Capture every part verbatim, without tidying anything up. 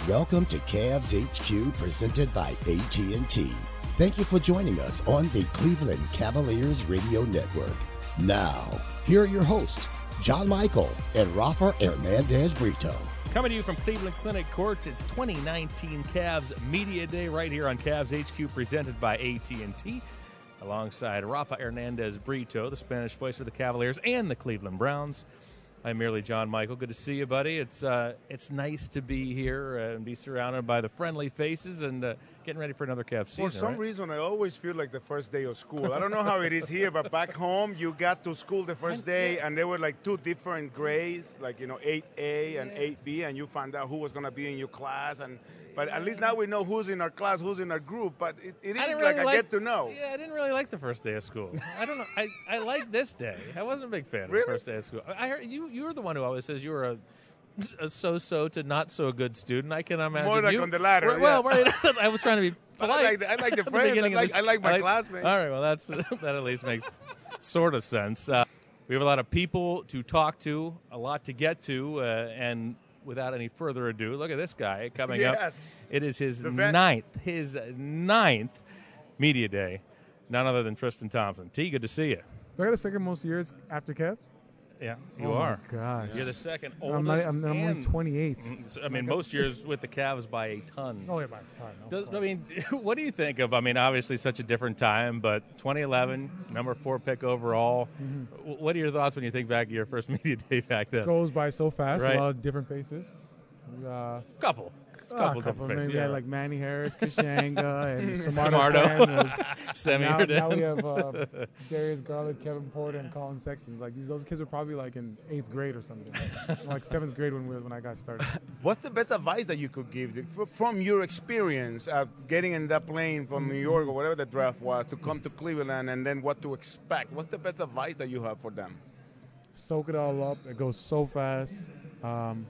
Welcome to Cavs H Q presented by A T and T. Thank you for joining us on the Cleveland Cavaliers Radio Network. Now, here are your hosts, John Michael and Rafa Hernandez Brito. Coming to you from Cleveland Clinic Courts, it's twenty nineteen Cavs Media Day right here on Cavs H Q presented by A T and T. Alongside Rafa Hernandez Brito, the Spanish voice for the Cavaliers and the Cleveland Browns. I'm merely John Michael. Good to see you, buddy. It's uh, it's nice to be here and be surrounded by the friendly faces and uh, getting ready for another Cavs season. For some right? reason, I always feel like the first day of school. I don't know how it is here, but back home, you got to school the first day, and there were like two different grades, like, you know, eight A and eight B, and you found out who was going to be in your class. And But at least now we know who's in our class, who's in our group, but it, it is really like I like, get to know. Yeah, I didn't really like the first day of school. I don't know. I, I like this day. I wasn't a big fan Really? of the first day of school. I heard you you were the one who always says you were a, a so-so to not-so-good student. I can imagine More like you. on the latter, Right, well, yeah. right. I was trying to be But polite. I like the, I like the at friends. I beginning of like, the- I like my classmates. All right, well, that's that at least makes sort of sense. Uh, we have a lot of people to talk to, a lot to get to, uh, and without any further ado, look at this guy coming up. Yes. It is his The vet. ninth, his ninth media day. None other than Tristan Thompson. T, good to see you. Do I got the second most years after Kev? Yeah, you oh are. My gosh. You're the second I'm, not, oldest. I'm, I'm only and- twenty-eight. I mean, most years with the Cavs by a ton. Oh, yeah, by a ton. No, Does, sorry. I mean, what do you think of? I mean, obviously, such a different time, but twenty eleven, number four pick overall. Mm-hmm. W- What are your thoughts when you think back of your first media day back then? Goes by so fast. Right. A lot of different faces. Uh, Couple. ah, Couple, a couple. different Maybe faces. we yeah. had like Manny Harris, Kishanga, and Samardo. Samardo. Semi now, or now we down. have uh, Darius Garland, Kevin Porter, and Colin Sexton. Like these, those kids were probably like in eighth grade or something, like seventh grade when we, when I got started. What's the best advice that you could give f- from your experience of getting in that plane from New York or whatever the draft was to come to Cleveland, and then what to expect? What's the best advice that you have for them? Soak it all up. It goes so fast. Um,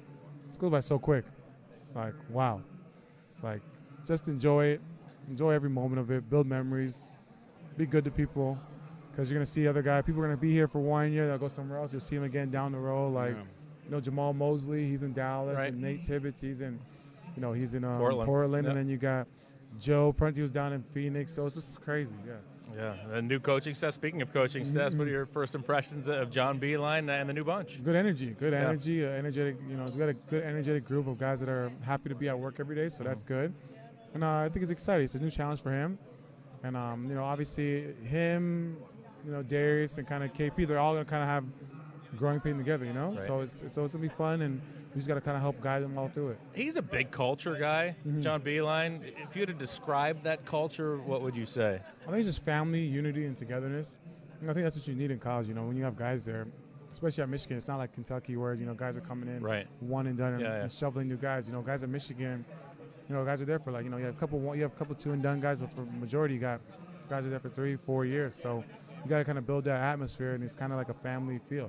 it goes by so quick. It's like, wow. It's like, just enjoy it. Enjoy every moment of it. Build memories. Be good to people. Because you're going to see other guys. People are going to be here for one year. They'll go somewhere else. You'll see them again down the road. Like, Yeah. you know, Jamal Mosley, he's in Dallas. Right. And Nate Tibbetts, he's in, you know, he's in um, Portland. Portland. Yep. And then you got Joe Prunty, who's down in Phoenix. So it's just crazy, yeah. Yeah, a new coaching staff. Speaking of coaching staffs, what are your first impressions of John Beeline and the new bunch? Good energy, good Yeah. energy, uh, energetic. You know, we got a good energetic group of guys that are happy to be at work every day, so that's good. And uh, I think it's exciting. It's a new challenge for him, and um, you know, obviously him, you know, Darius and kind of K P, they're all gonna kind of have growing pain together. You know, Right. so it's so it's gonna be fun, and we just got to kind of help guide them all through it. He's a big culture guy, Mm-hmm. John Beeline. If you had to describe that culture, what would you say? I think it's just family, unity, and togetherness. And I think that's what you need in college. You know, when you have guys there, especially at Michigan, it's not like Kentucky where you know guys are coming in Right. one and done and, Yeah, yeah. and shoveling new guys. You know, guys at Michigan, you know, guys are there for like you know you have a couple one, you have a couple two and done guys, but for the majority, you got guys are there for three, four years. So you got to kind of build that atmosphere, and it's kind of like a family feel.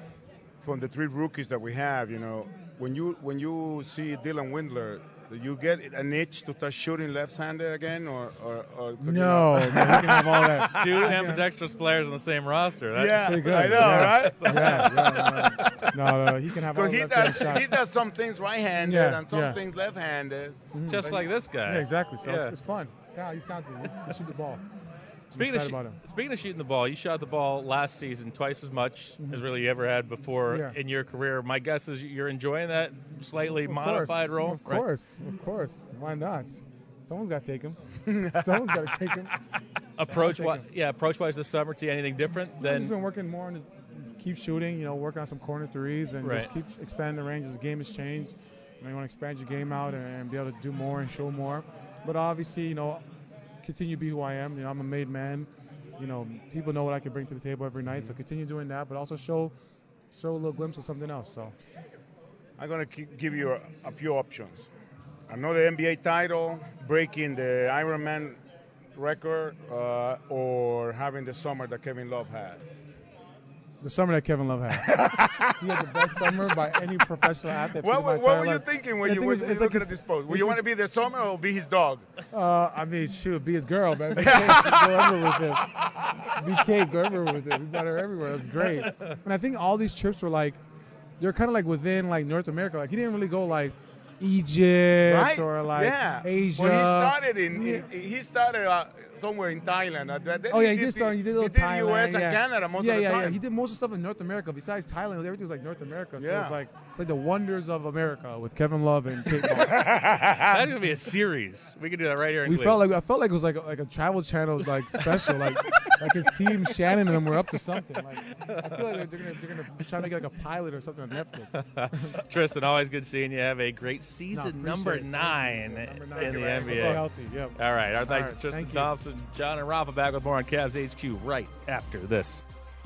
From the three rookies that we have, you know, when you when you see Dylan Windler, do you get an itch to start shooting left-handed again, or or, or could you No, not? man, you can have all that. Two ambidextrous players on the same roster. That- Yeah, Pretty good. I know, yeah. right? Yeah, yeah, no, no, no, he can have all Because he left-handed does shots. he does some things right-handed Yeah, and some yeah. things left-handed. Just like this guy. Yeah, exactly. So Yeah. it's, it's fun. It's talent- He's talented. Let's, let's shoot the ball. Speaking of, excited sh- about him. speaking of shooting the ball, you shot the ball last season twice as much as really you ever had before Yeah. in your career. My guess is you're enjoying that slightly Of modified course, role. Of right? course, of course. Why not? Someone's got to take him. Someone's got to take him. Approach I'll wise, take yeah. Approach wise this summer, to anything different I've just than been working more on the, keep shooting. You know, working on some corner threes and just Right. keep expanding the range as the game has changed. You know, you want to expand your game out and, and be able to do more and show more. But obviously, you know, continue to be who I am. You know, I'm a made man. You know, people know what I can bring to the table every night. So continue doing that, but also show show a little glimpse of something else. So. I'm gonna keep, give you a, a few options. Another N B A title, breaking the Ironman record, uh, or having the summer that Kevin Love had. The summer that Kevin Love had. He had the best summer by any professional athlete. What, in my what, what entire were you life. thinking when The you thing were is, you it's looking like at his- this post? Would it's you his- want to be the summer or be his dog? Uh, I mean, shoot, be his girl, man. Be Kate, go everywhere with him. Be Kate, go everywhere with him. We got her everywhere. That's great. And I think all these trips were like, they're kind of like within like North America. Like he didn't really go like Egypt Right? or like yeah. Asia. Well, he started in, Yeah. he, he started uh, somewhere in Thailand. Uh, then Oh yeah, he did did start. He did a little he did Thailand, U S yeah. and Canada most yeah, of the yeah, time. Yeah, He did most of the stuff in North America. Besides Thailand, everything was like North America. So Yeah. it's like it's like the wonders of America with Kevin Love and Kate Moss. That's gonna be a series. We can do that right here in We Cleveland. felt like I felt like it was like a, like a Travel Channel like special. Like like his team, Shannon and them were up to something. Like I feel like they're gonna they're gonna try to make like a pilot or something on Netflix. Tristan, always good seeing you. Have a great season No, number appreciate it. nine, Number nine. in the Right. N B Stay A. healthy. Yep. All right. Our thanks right, to Tristan thank you. Thompson, John, and Rafa. Back with more on Cavs H Q right after this.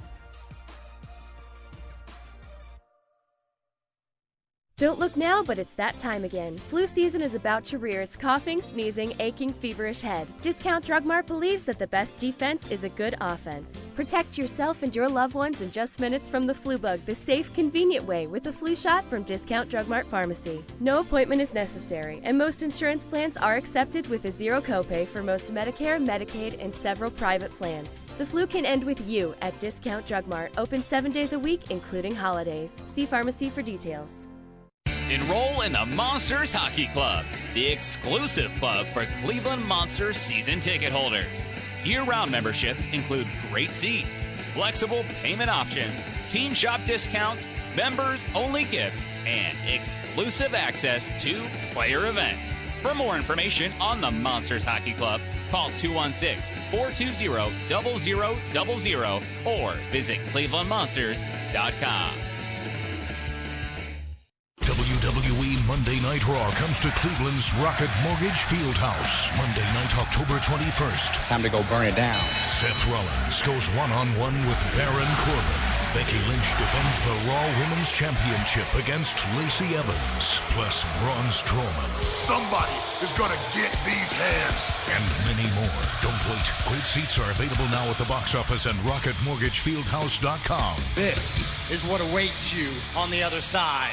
Don't look now, but it's that time again. Flu season is about to rear its coughing, sneezing, aching, feverish head. Discount Drug Mart believes that the best defense is a good offense. Protect yourself and your loved ones in just minutes from the flu bug the safe, convenient way with a flu shot from Discount Drug Mart Pharmacy. No appointment is necessary, and most insurance plans are accepted with a zero copay for most Medicare, Medicaid, and several private plans. The flu can end with you at Discount Drug Mart, open seven days a week, including holidays. See pharmacy for details. Enroll in the Monsters Hockey Club, the exclusive club for Cleveland Monsters season ticket holders. Year-round memberships include great seats, flexible payment options, team shop discounts, members-only gifts, and exclusive access to player events. For more information on the Monsters Hockey Club, call two one six, four two zero, zero zero zero zero or visit cleveland monsters dot com. W W E Monday Night Raw comes to Cleveland's Rocket Mortgage Fieldhouse. Monday night, October twenty-first. Time to go burn it down. Seth Rollins goes one-on-one with Baron Corbin. Becky Lynch defends the Raw Women's Championship against Lacey Evans. Plus Braun Strowman. Somebody is gonna get these hands. And many more. Don't wait. Great seats are available now at the box office and rocket mortgage fieldhouse dot com. This is what awaits you on the other side.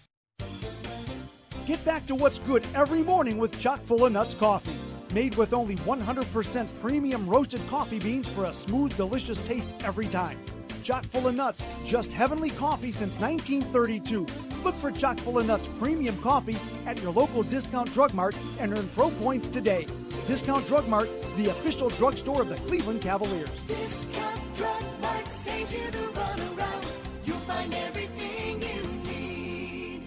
Get back to what's good every morning with Chock full of Nuts coffee. Made with only one hundred percent premium roasted coffee beans for a smooth, delicious taste every time. Chock full of Nuts, just heavenly coffee since nineteen thirty-two. Look for Chock full of Nuts premium coffee at your local Discount Drug Mart and earn pro points today. Discount Drug Mart, the official drugstore of the Cleveland Cavaliers. Discount Drug Mart saves you the runaround. You'll find everything you need.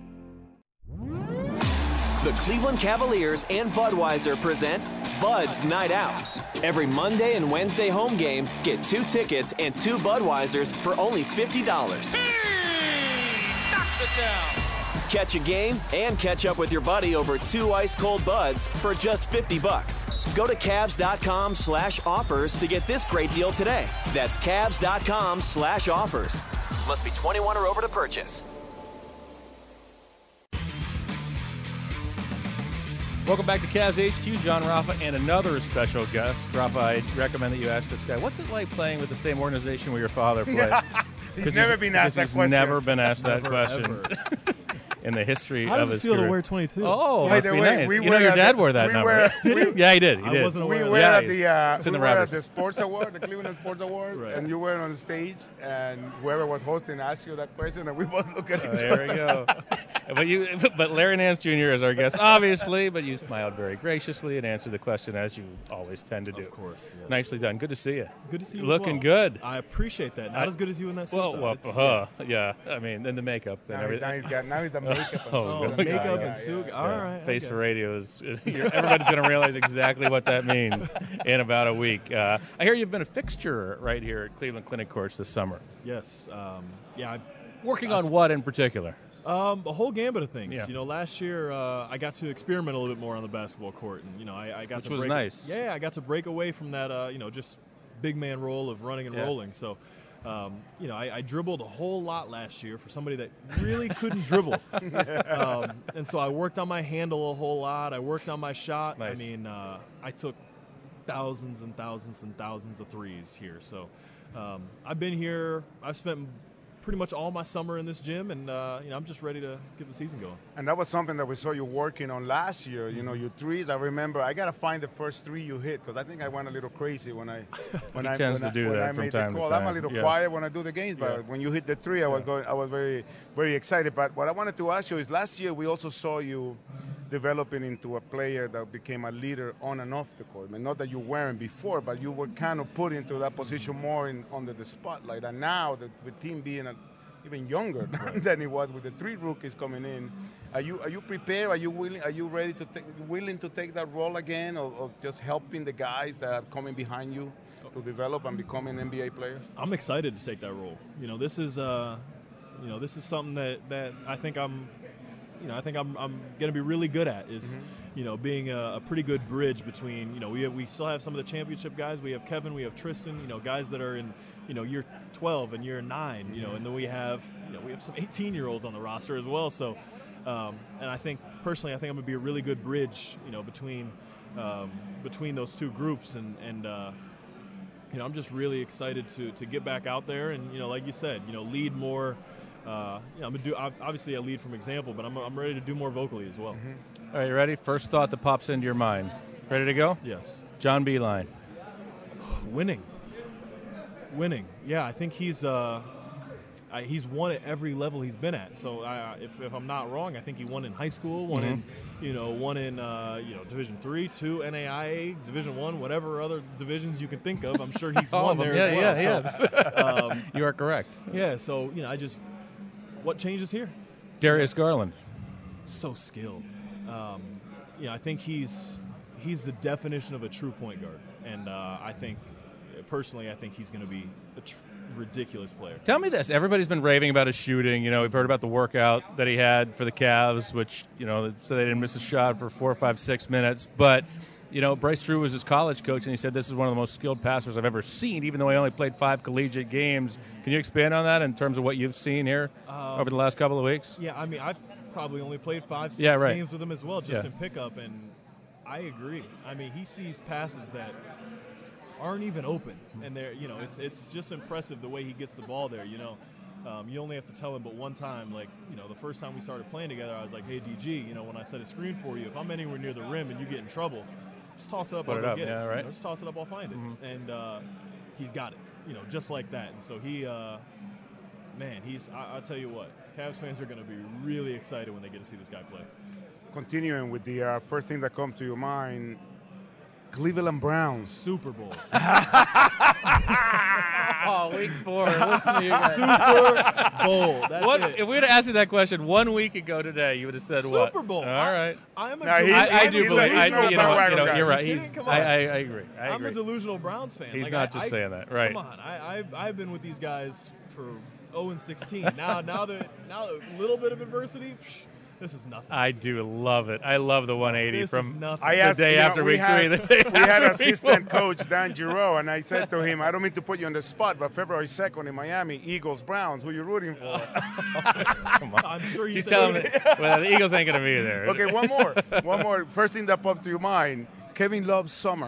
The Cleveland Cavaliers and Budweiser present Bud's Night Out. Every Monday and Wednesday home game, get two tickets and two Budweisers for only fifty dollars. Knocks it down. Catch a game and catch up with your buddy over two ice-cold Buds for just fifty bucks. Go to Cavs dot com slash offers to get this great deal today. That's Cavs dot com slash offers. Must be twenty-one or over to purchase. Welcome back to Cavs H Q. John Rafa and another special guest. Rafa, I recommend that you ask this guy, what's it like playing with the same organization where your father played? He's never been asked that he's question. never been asked that Never, question in the history How of does his it feel career. to wear twenty-two? Oh, By must the be way, nice. we You know were your at dad the- wore that we number. were- Did he? we- Yeah, he did. He I did. wasn't aware We of were Yeah, at the uh, it's in we the were at records. the Sports Award, the Cleveland Sports Award, Right. and you were on the stage, and whoever was hosting asked you that question, and we both looked at each Uh, other. there we go. but you, but Larry Nance Junior is our guest, obviously. But you smiled very graciously and answered the question as you always tend to do. Of course. Yes. Nicely done. Good to see you. Good to see you. as Looking well. good. I appreciate that. Not I- as good as you in that suit. Well, though. well, It's- uh, yeah. I mean, and the makeup and Now, he's, everything. now he's got now he's a makeup and Oh, suit. Oh, God. the makeup Yeah, and suit. yeah, All Yeah. right. I Face get for it. radio is, is you're- everybody's going to realize exactly what that means in about a week. Uh, I hear you've been a fixture right here at Cleveland Clinic Courts this summer. Yes. Um, yeah. I, Working I- on what in particular? Um, a whole gambit of things. Yeah. You know, last year uh, I got to experiment a little bit more on the basketball court, and you know, I, I got Which to was break, nice. Yeah, I got to break away from that. Uh, you know, just big man role of running and Yeah. rolling. So, um, you know, I, I dribbled a whole lot last year for somebody that really couldn't dribble, um, and so I worked on my handle a whole lot. I worked on my shot. Nice. I mean, uh, I took thousands and thousands and thousands of threes here. So, um, I've been here. I've spent pretty much all my summer in this gym, and uh, you know, I'm just ready to get the season going. And that was something that we saw you working on last year. You know, your threes. I remember I gotta find the first three you hit because I think I went a little crazy when I when he I tends when to I, do when that I from made time the to call. time. I'm a little Yeah. quiet when I do the games, but Yeah. when you hit the three, I was going. I was very very excited. But what I wanted to ask you is, last year we also saw you developing into a player that became a leader on and off the court. I mean, not that you weren't before, but you were kind of put into that position more in, under the spotlight. And now, the, the team being a, even younger than it was with the three rookies coming in, are you are you prepared? Are you willing? Are you ready to take, willing to take that role again, or, or just helping the guys that are coming behind you to develop and becoming N B A players? I'm excited to take that role. You know, this is uh, you know, this is something that, that I think I'm. You know, I think I'm, I'm going to be really good at is, mm-hmm. you know, being a, a pretty good bridge between, you know, we have, we still have some of the championship guys. We have Kevin, we have Tristan, you know, guys that are in, you know, year twelve and year nine, you know, and then we have, you know, we have some eighteen-year-olds on the roster as well. So, um, and I think, personally, I think I'm going to be a really good bridge, you know, between um, between those two groups. And, and uh, you know, I'm just really excited to, to get back out there and, you know, like you said, you know, lead more. Uh, you know, I'm gonna do. Obviously, I lead from example, but I'm, I'm ready to do more vocally as well. Mm-hmm. All right, you ready? First thought that pops into your mind. Ready to go? Yes. John Beilein. Winning. Winning. Yeah, I think he's uh, I, he's won at every level he's been at. So I, if, if I'm not wrong, I think he won in high school, won Mm-hmm. in, you know, won in uh, you know Division three, two, N A I A, Division one, whatever other divisions you can think of. I'm sure he's All won of them. there Yeah, as well. yeah, so, yes. um, You are correct. Yeah. So you know, I just. What changes here? Darius Garland. So skilled. Um, you know, I think he's he's the definition of a true point guard, and uh, I think personally, I think he's going to be a tr- ridiculous player. Tell me this: everybody's been raving about his shooting. You know, we've heard about the workout that he had for the Cavs, which you know, so they didn't miss a shot for four, five, six minutes, but. You know, Bryce Drew was his college coach, and he said this is one of the most skilled passers I've ever seen, even though he only played five collegiate games. Can you expand on that in terms of what you've seen here Um, over the last couple of weeks? Yeah, I mean, I've probably only played five, six Yeah, right. games with him as well, just Yeah. in pickup, and I agree. I mean, he sees passes that aren't even open, and they're, you know, it's it's just impressive the way he gets the ball there. You know, um, you only have to tell him, but one time, like, you know, the first time we started playing together, I was like, hey, D G, you know, when I set a screen for you, if I'm anywhere near the rim and you get in trouble, just toss it up. Put I'll it go up, get yeah, it. right. You know, just toss it up. I'll find it. Mhm. And uh, he's got it. You know, just like that. And so he, uh, man, he's. I, I'll tell you what, Cavs fans are going to be really excited when they get to see this guy play. Continuing with the uh, first thing that comes to your mind, Cleveland Browns. Super Bowl. Oh, week four. Listen to you guys. Super Bowl. That's what, it. If we would have asked you that question one week ago today, you would have said Super what? Super Bowl. All right. I, I'm a Now, delu- he's- I, I he's do a- believe. he's I, not a you know, bandwagon you know, guy. you're right. You He's, kidding? Come I, on. I, I agree. I I'm agree. a delusional Browns fan. He's Like, not I, just I, saying that, right? Come on, I, I've, I've been with these guys for oh and sixteen. Now, now that now a little bit of adversity, psh, this is nothing. I do love it. I love the one eighty This from is nothing. I the asked, day you know, after we week had, three. The day we had after week assistant four. coach Dan Giroux, and I said to him, I don't mean to put you on the spot, but February second in Miami, Eagles, Browns, who you rooting for? Come on. I'm sure you You said tell him it. that, well, the Eagles ain't going to be there. Okay, one more. One more. First thing that pops to your mind, Kevin Love's summer.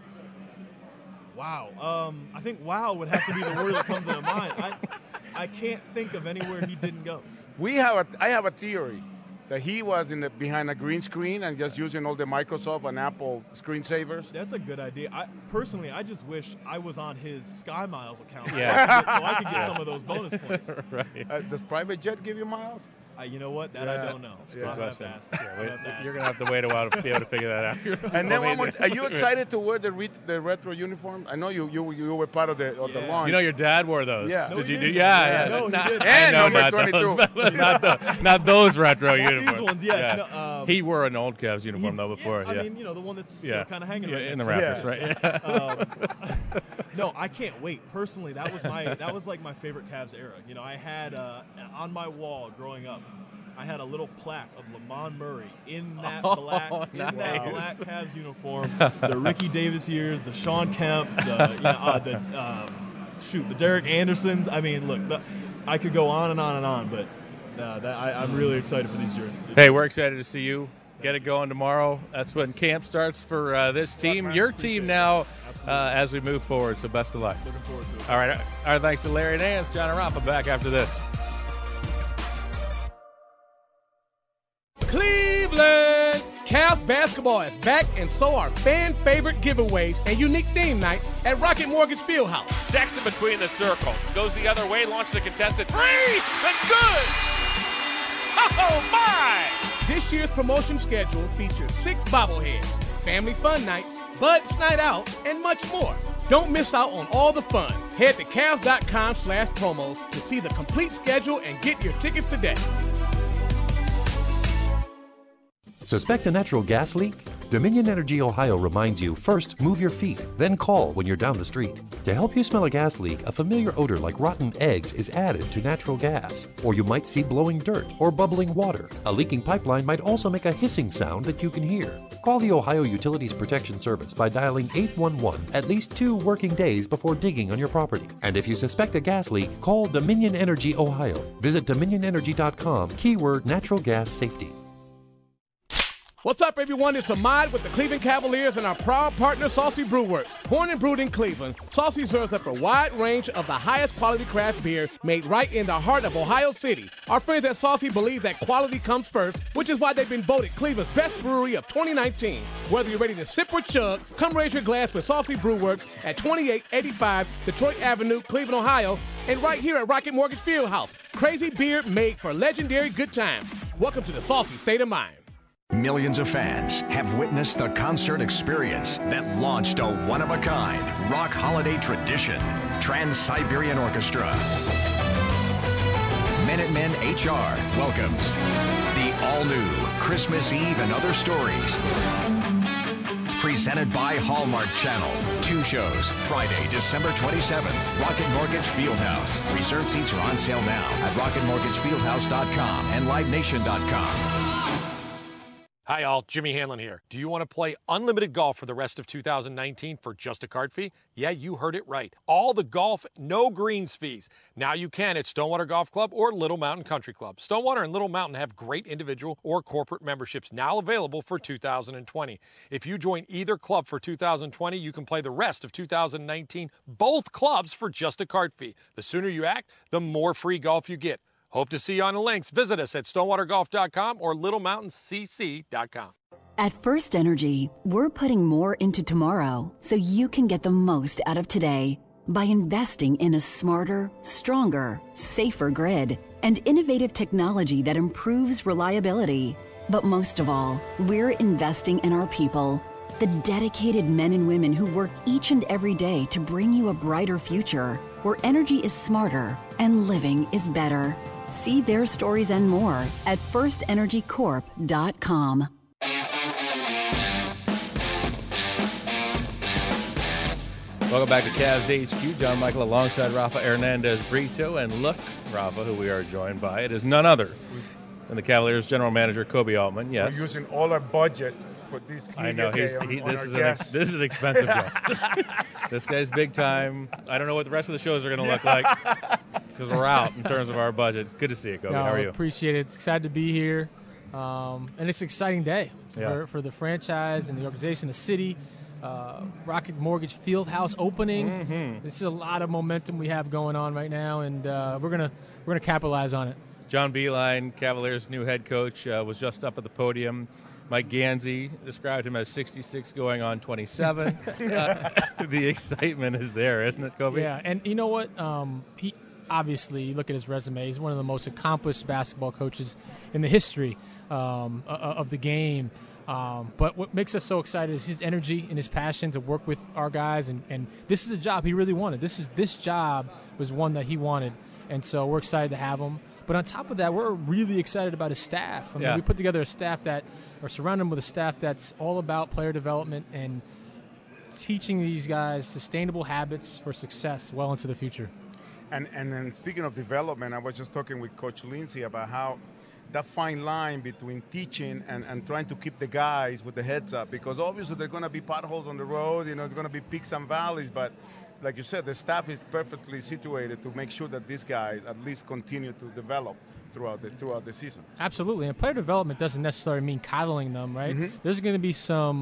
Wow. Um, I think wow would have to be the word that comes to mind. I, I can't think of anywhere he didn't go. We have a, I have a theory that he was in the, behind a green screen and just using all the Microsoft and Apple screensavers. That's a good idea. I personally, I just wish I was on his Sky Miles account, Yeah. so I could get some of those bonus points. Right. Uh, does private jet give you miles? Uh, you know what? That Yeah. I don't know. That's a good I'll have to question. ask. Yeah, I'll wait, have to ask. you're going to have to wait a while to be able to figure that out. And then one more. Amazing. Are you excited to wear the re- the retro uniform? I know you you you were part of the of the Yeah. launch. You know, your dad wore those. Yeah. Did No, you he do? didn't. Yeah, Yeah, yeah. no, he Not- didn't. I And know number not twenty-two. those, not, the, not those retro uniforms. ones, yes. Yeah. No, um, he wore an old Cavs uniform He- though before. yeah, Yeah, I mean, you know, the one that's yeah. you know, kind of hanging yeah, right in the next to Raptors, Yeah. right? Yeah. Um, no, I can't wait. Personally, that was my that was like my favorite Cavs era. You know, I had uh, on my wall growing up, I had a little plaque of Lamont Murray in that Oh, black in that nice. black Cavs uniform. The Ricky Davis years, the Sean Kemp, the you know, uh, the um, shoot, the Derek Andersons. I mean, look, the, I could go on and on and on, but uh, that, I, I'm really excited for these journeys. Hey, we're excited to see you. Get it going tomorrow. That's when camp starts for uh, this team. man. Your Appreciate team it. now, uh, as we move forward. So best of luck. Looking forward to it. All right. Thanks, guys. Our thanks to Larry Nance, John and Rafa. Back after this. Cleveland! Cavs basketball is back, and so are fan-favorite giveaways and unique theme nights at Rocket Mortgage Fieldhouse. Sexton between the circles. Goes the other way, launches a contested three. That's good! Oh, my! This year's promotion schedule features six bobbleheads, family fun night, Bud's Night Out, and much more. Don't miss out on all the fun. Head to Cavs.com slash promos to see the complete schedule and get your tickets today. Suspect a natural gas leak? Dominion Energy Ohio reminds you, first move your feet, then call when you're down the street. To help you smell a gas leak, a familiar odor like rotten eggs is added to natural gas. Or you might see blowing dirt or bubbling water. A leaking pipeline might also make a hissing sound that you can hear. Call the Ohio Utilities Protection Service by dialing eight one one at least two working days before digging on your property. And if you suspect a gas leak, call Dominion Energy Ohio. Visit dominion energy dot com, keyword natural gas safety. What's up, everyone? It's Ahmad with the Cleveland Cavaliers and our proud partner, Saucy Brewworks. Born and brewed in Cleveland, Saucy serves up a wide range of the highest quality craft beer made right in the heart of Ohio City. Our friends at Saucy believe that quality comes first, which is why they've been voted Cleveland's best brewery of twenty nineteen. Whether you're ready to sip or chug, come raise your glass with Saucy Brewworks at twenty-eight eighty-five Detroit Avenue, Cleveland, Ohio, and right here at Rocket Mortgage Fieldhouse. Crazy beer made for legendary good times. Welcome to the Saucy State of Mind. Millions of fans have witnessed the concert experience that launched a one-of-a-kind rock holiday tradition, Trans-Siberian Orchestra. Minutemen H R welcomes the all-new Christmas Eve and Other Stories. Presented by Hallmark Channel. Two shows, Friday, December twenty-seventh, Rocket Mortgage Fieldhouse. Reserved seats are on sale now at rocket mortgage fieldhouse dot com and live nation dot com. Hi, all. Jimmy Hanlon here. Do you want to play unlimited golf for the rest of two thousand nineteen for just a card fee? Yeah, you heard it right. All the golf, no greens fees. Now you can at Stonewater Golf Club or Little Mountain Country Club. Stonewater and Little Mountain have great individual or corporate memberships now available for two thousand twenty. If you join either club for two thousand twenty, you can play the rest of two thousand nineteen, both clubs for just a card fee. The sooner you act, the more free golf you get. Hope to see you on the links. Visit us at stonewater golf dot com or little mountain c c dot com. At First Energy, we're putting more into tomorrow so you can get the most out of today by investing in a smarter, stronger, safer grid and innovative technology that improves reliability. But most of all, we're investing in our people, the dedicated men and women who work each and every day to bring you a brighter future where energy is smarter and living is better. See their stories and more at first energy corp dot com. Welcome back to Cavs H Q. John Michael alongside Rafa Hernandez Brito. And look, Rafa, who we are joined by, it is none other than the Cavaliers general manager, Kobe Altman. Yes. We're using all our budget for this. I know. He's, on, he, on this, is an guests. ex, this is an expensive guest. This guy's big time. I don't know what the rest of the shows are going to look like because we're out in terms of our budget. Good to see you, Kobe. No, How are you? Appreciate it. It's excited to be here. Um, and it's an exciting day Yeah. for, for the franchise and the organization, the city. Uh, Rocket Mortgage Fieldhouse opening. Mm-hmm. This is a lot of momentum we have going on right now, and uh, we're gonna we're gonna capitalize on it. John Beilein, Cavaliers' new head coach, uh, was just up at the podium. Mike Gansey described him as sixty-six going on twenty-seven. uh, the excitement is there, isn't it, Kobe? Yeah, and you know what? Um, he obviously, you look at his resume. He's one of the most accomplished basketball coaches in the history um, of the game. Um, but what makes us so excited is his energy and his passion to work with our guys, and, and this is a job he really wanted. This is this job was one that he wanted, and so we're excited to have him. But on top of that, we're really excited about his staff. I mean, Yeah. we put together a staff that, or surround him with a staff that's all about player development and teaching these guys sustainable habits for success well into the future. And and then speaking of development, I was just talking with Coach Lindsay about how that fine line between teaching and, and trying to keep the guys with the heads up, because obviously there are going to be potholes on the road, you know, there's going to be peaks and valleys, but like you said, the staff is perfectly situated to make sure that these guys at least continue to develop throughout the throughout the season. Absolutely, and player development doesn't necessarily mean coddling them, right? Mhm. There's going to be some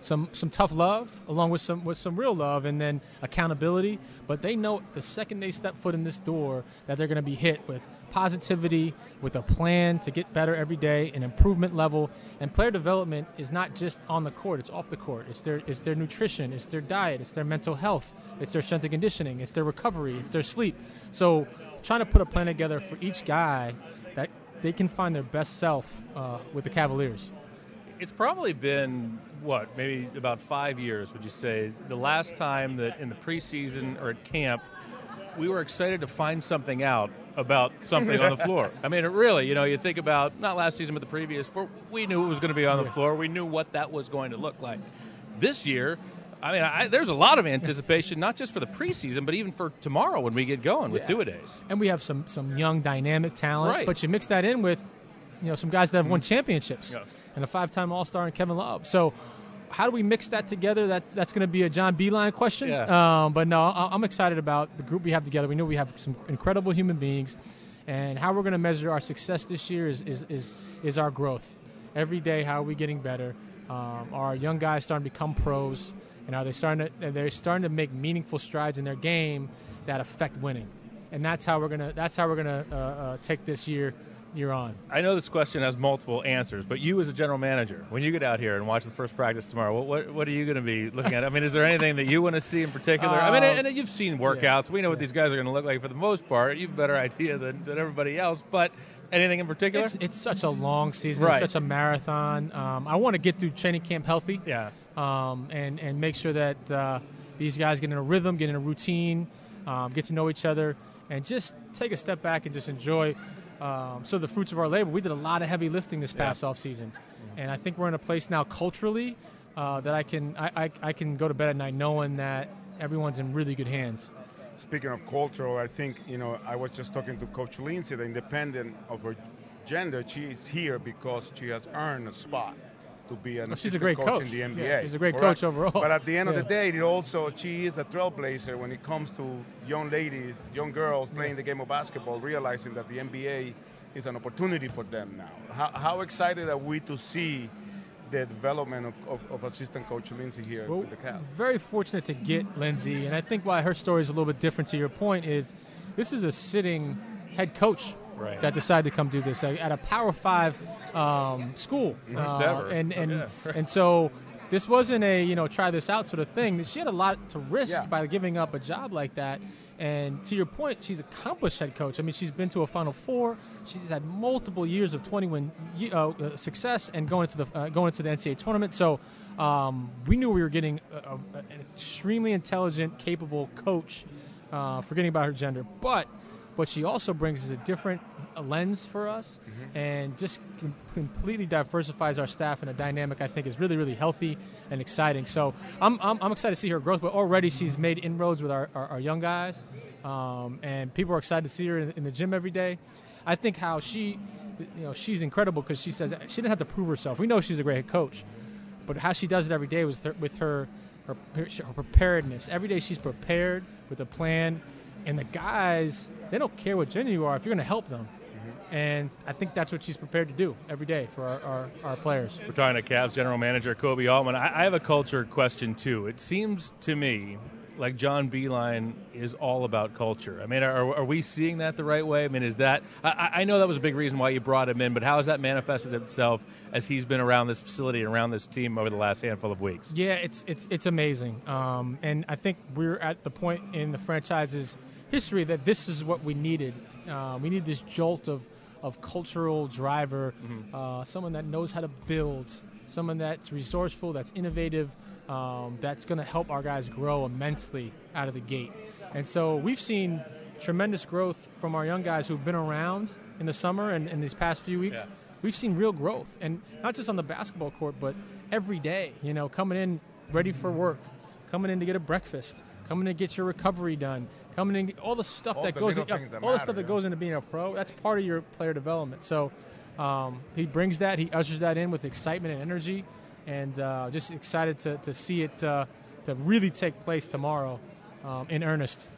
some some tough love along with some with some real love, and then accountability. But they know the second they step foot in this door that they're going to be hit with positivity, with a plan to get better every day, an improvement level. And player development is not just on the court; it's off the court. It's their it's their nutrition, it's their diet, it's their mental health, it's their strength and conditioning, it's their recovery, it's their sleep. So trying to put a plan together for each guy that they can find their best self uh, with the Cavaliers. It's probably been, what, maybe about five years, would you say, the last time that in the preseason or at camp we were excited to find something out about something on the floor. I mean, it really, you know, you think about, not last season, but the previous, four, we knew it was going to be on the floor. We knew what that was going to look like. This year, I mean, I, there's a lot of anticipation, not just for the preseason, but even for tomorrow when we get going with yeah. two-a-days. And we have some some young, dynamic talent, right. but you mix that in with, you know, some guys that have won championships yeah. and a five-time All-Star in Kevin Love. So how do we mix that together? That's that's going to be a John Beilein question. Yeah. Um, but no, I'm excited about the group we have together. We know we have some incredible human beings, and how we're going to measure our success this year is is is, is our growth. Every day, how are we getting better? Um, are our young guys starting to become pros? And are they starting to? They're starting to make meaningful strides in their game that affect winning, and that's how we're gonna. That's how we're gonna uh, uh, take this year, year on. I know this question has multiple answers, but you as a general manager, when you get out here and watch the first practice tomorrow, what what, what are you going to be looking at? I mean, is there anything that you want to see in particular? Uh, I mean, and you've seen workouts. Yeah, we know what yeah. these guys are going to look like for the most part. You have a better idea than, than everybody else, but. Anything in particular? It's, it's such a long season. Right. It's such a marathon. Um, I want to get through training camp healthy. Yeah. Um, and, and make sure that uh, these guys get in a rhythm, get in a routine, um, get to know each other, and just take a step back and just enjoy um, so the fruits of our labor. We did a lot of heavy lifting this past yeah. off season, and I think we're in a place now culturally uh, that I can I, I, I can go to bed at night knowing that everyone's in really good hands. Speaking of cultural, I think, you know, I was just talking to Coach Lindsay, that independent of her gender, she is here because she has earned a spot to be an well, she's a assistant great coach, coach in the N B A. Yeah, she's a great Correct? coach overall. But at the end yeah. of the day, it also, she is a trailblazer when it comes to young ladies, young girls playing yeah. the game of basketball, realizing that the N B A is an opportunity for them now. How, how excited are we to see the development of, of, of assistant coach Lindsay here well, with the Cavs? Very fortunate to get Lindsay, and I think why her story is a little bit different to your point is this is a sitting head coach right. that decided to come do this at a Power Five um, school. First uh, ever. And and, yeah, right. and so this wasn't a, you know, try this out sort of thing. She had a lot to risk yeah. by giving up a job like that. And to your point, she's an accomplished head coach. I mean, she's been to a Final Four. She's had multiple years of twenty-win uh, uh, success and going into the uh, going into the N C double A tournament. So um, we knew we were getting a, a, an extremely intelligent, capable coach. Uh, forgetting about her gender, but what she also brings is a different a lens for us, mm-hmm. and just com- completely diversifies our staff in a dynamic I think is really, really healthy and exciting. So I'm, I'm, I'm excited to see her growth, but already she's made inroads with our, our, our young guys, um, and people are excited to see her in, in the gym every day. I think how she, you know, she's incredible because she says she didn't have to prove herself. We know she's a great head coach, but how she does it every day was her, with her, her, her preparedness. Every day she's prepared with a plan. And the guys, they don't care what gender you are if you're going to help them. Mm-hmm. And I think that's what she's prepared to do every day for our, our, our players. We're talking to Cavs general manager Koby Altman. I, I have a culture question, too. It seems to me like John Beilein is all about culture. I mean, are, are we seeing that the right way? I mean, is that – I know that was a big reason why you brought him in, but how has that manifested itself as he's been around this facility and around this team over the last handful of weeks? Yeah, it's it's it's amazing. Um, and I think we're at the point in the franchise's history that this is what we needed. Uh, we need this jolt of, of cultural driver, mm-hmm. uh, someone that knows how to build, someone that's resourceful, that's innovative, um, that's going to help our guys grow immensely out of the gate. And so we've seen tremendous growth from our young guys who've been around in the summer and in these past few weeks. Yeah. We've seen real growth, and not just on the basketball court, but every day, you know, coming in ready for work, coming in to get a breakfast, coming in to get your recovery done, coming in, all the stuff all that the goes in, that all matter, the stuff that yeah. goes into being a pro. That's part of your player development. So um, he brings that, he ushers that in with excitement and energy, and uh, just excited to, to see it uh, to really take place tomorrow um, in earnest.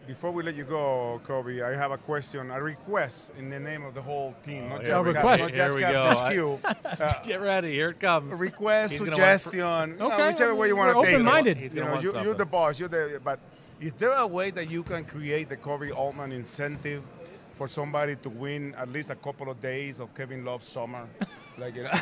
before we let you go, Kobe, I have a question, a request in the name of the whole team. Not yeah. just Oh, request. Not Here just we Captain go. H Q. Uh, Get ready. Here it comes. Request, He's gonna suggestion, want you know, Okay, whichever way you want to we're take open-minded. it. He's You gonna know, want you, you're something. the boss. You're the. But is there a way that you can create the Kobe Altman incentive for somebody to win at least a couple of days of Kevin Love's summer? Like, you know.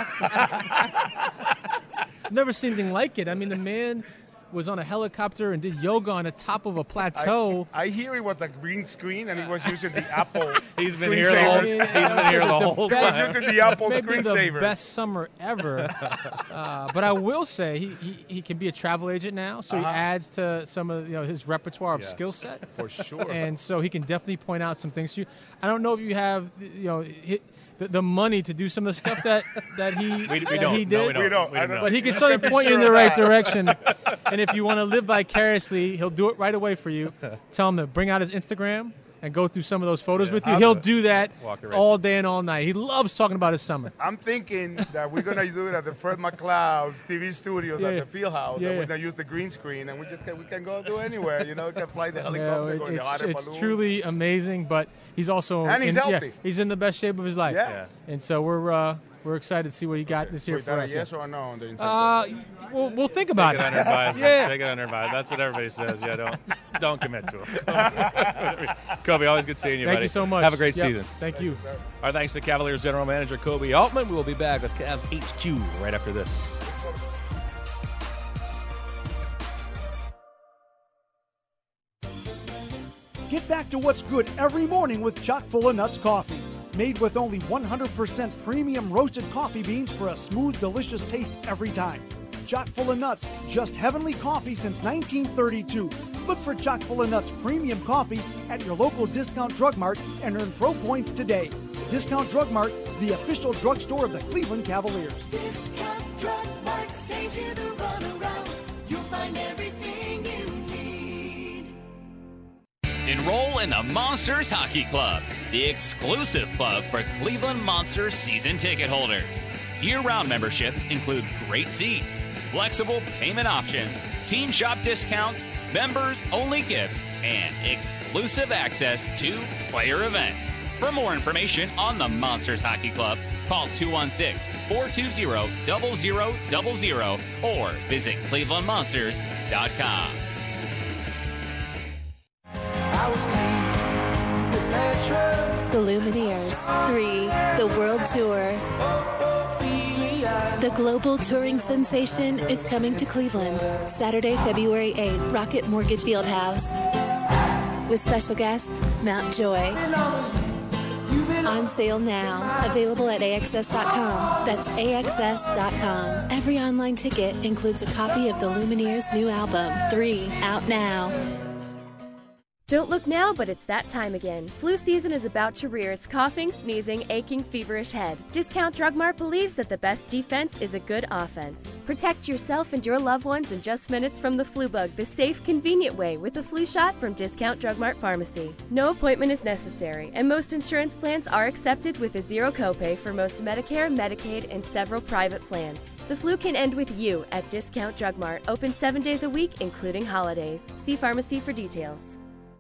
I've never seen anything like it. I mean, the man was on a helicopter and did yoga on the top of a plateau. I, I hear it was a green screen and he was using the Apple. He's been here the whole, he's been here the whole He was using the Apple Maybe screensaver. the best summer ever. uh, but I will say he, he, he can be a travel agent now, so Uh-huh. he adds to some of you know his repertoire of Yeah. skill set. For sure. And so he can definitely point out some things to you. I don't know if you have you know hit, the, the money to do some of the stuff that, that he We- we that don't. he No, did. we don't. We don't. I don't But he know. can certainly Can't be point you in sure the of right that. direction. And if you want to live vicariously, he'll do it right away for you. Tell him to bring out his Instagram and go through some of those photos with you. I'll He'll do it. do that Walk it right all day and all night. He loves talking about his summer. I'm thinking that we're gonna do it at the Fred McLeod's T V studios Yeah, at yeah. the field house. Yeah, and yeah. we're gonna use the green screen, and we just can, we can go do anywhere. You know, we can fly the Yeah, helicopter, it- go in the it's, hot air it's balloon. truly amazing, but he's also And he's in, yeah, healthy. he's in the best shape of his life. Yeah. Yeah. And so we're uh, we're excited to see what he got this So year is for that a us. yes or a no on the incentive? Uh, we'll, we'll think about Take it it. under advisement. Yeah. Take it under advisement. That's what everybody says. Yeah, don't don't commit to it. Kobe, always good seeing you, Thank buddy. you so much. Have a great Yep. season. Thank you. Our thanks to Cavaliers General Manager Kobe Altman. We will be back with Cavs H Q right after this. Get back to what's good every morning with Chock full of Nuts coffee. Made with only one hundred percent premium roasted coffee beans for a smooth, delicious taste every time. Chock full of Nuts, just heavenly coffee since nineteen thirty-two. Look for Chock full of Nuts premium coffee at your local Discount Drug Mart and earn pro points today. Discount Drug Mart, the official drugstore of the Cleveland Cavaliers. Discount Drug Mart saves you the runaround. You'll find everything you need. Enroll in the Monsters Hockey Club, the exclusive club for Cleveland Monsters season ticket holders. Year-round memberships include great seats, flexible payment options, team shop discounts, members-only gifts, and exclusive access to player events. For more information on the Monsters Hockey Club, call two one six, four two zero, zero zero zero zero or visit cleveland monsters dot com. The Lumineers three, the World Tour. The global touring sensation is coming to Cleveland Saturday, February eighth, Rocket Mortgage Fieldhouse. With special guest, Mount Joy. On sale now. Available at A X S dot com. That's A X S dot com. Every online ticket includes a copy of the Lumineers' new album, three, out now. Don't look now, but it's that time again. Flu season is about to rear its coughing, sneezing, aching, feverish head. Discount Drug Mart believes that the best defense is a good offense. Protect yourself and your loved ones in just minutes from the flu bug the safe, convenient way with a flu shot from Discount Drug Mart Pharmacy. No appointment is necessary, and most insurance plans are accepted with a zero copay for most Medicare, Medicaid, and several private plans. The flu can end with you at Discount Drug Mart, open seven days a week, including holidays. See pharmacy for details.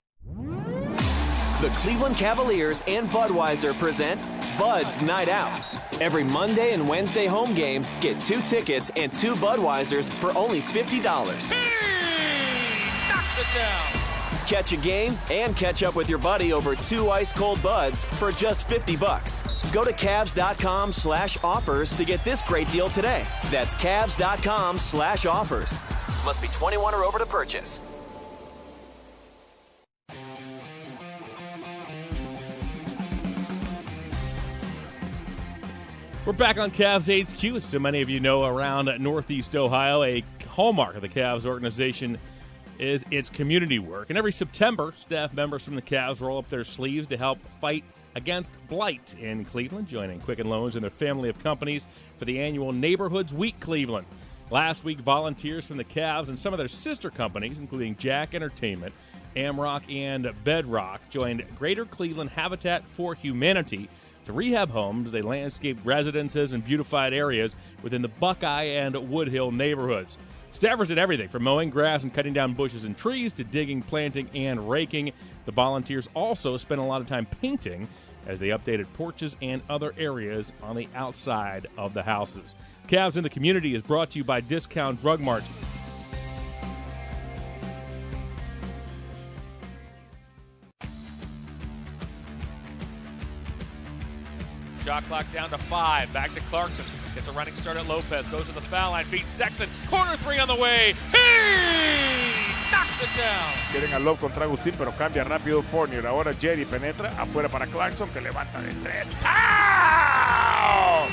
The Cleveland Cavaliers and Budweiser present Bud's Night Out. Every Monday and Wednesday home game, get two tickets and two Budweisers for only fifty dollars. Knocks it down. Catch a game and catch up with your buddy over two ice-cold Buds for just fifty bucks. Go to Cavs dot com slash offers to get this great deal today. That's Cavs dot com slash offers. Must be twenty-one or over to purchase. We're back on Cavs H Q. So many of you know, around Northeast Ohio, a hallmark of the Cavs organization is its community work. And every September, staff members from the Cavs roll up their sleeves to help fight against blight in Cleveland, joining Quicken Loans and their family of companies for the annual Neighborhoods Week Cleveland. Last week, volunteers from the Cavs and some of their sister companies, including Jack Entertainment, Amrock, and Bedrock, joined Greater Cleveland Habitat for Humanity to rehab homes. They landscaped residences and beautified areas within the Buckeye and Woodhill neighborhoods. Staffers did everything from mowing grass and cutting down bushes and trees to digging, planting, and raking. The volunteers also spent a lot of time painting as they updated porches and other areas on the outside of the houses. Cavs in the Community is brought to you by Discount Drug Mart. Shot clock down to five. Back to Clarkson. Gets a running start at Lopez. Goes to the foul line. Beats Sexton. Corner three on the way. He knocks it down. Quieren a Love contra Agustín, pero cambia rápido Fournier. Ahora Jerry penetra afuera para Clarkson, que levanta de tres. ¡Ah!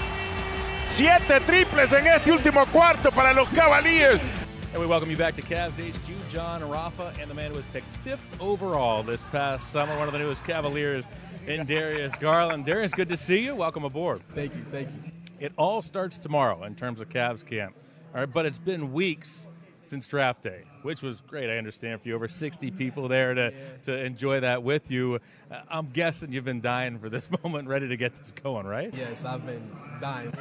Siete triples en este último cuarto para los Cavaliers. And we welcome you back to Cavs H Q. John Rafa, and the man who was picked fifth overall this past summer, one of the newest Cavaliers, in Darius Garland. Darius, good to see you. Welcome aboard. Thank you, thank you. It all starts tomorrow in terms of Cavs camp. All right, but it's been weeks since draft day, which was great. I understand for you, over sixty people there to, yeah. to enjoy that with you. Uh, I'm guessing you've been dying for this moment, ready to get this going, right? Yes, I've been dying.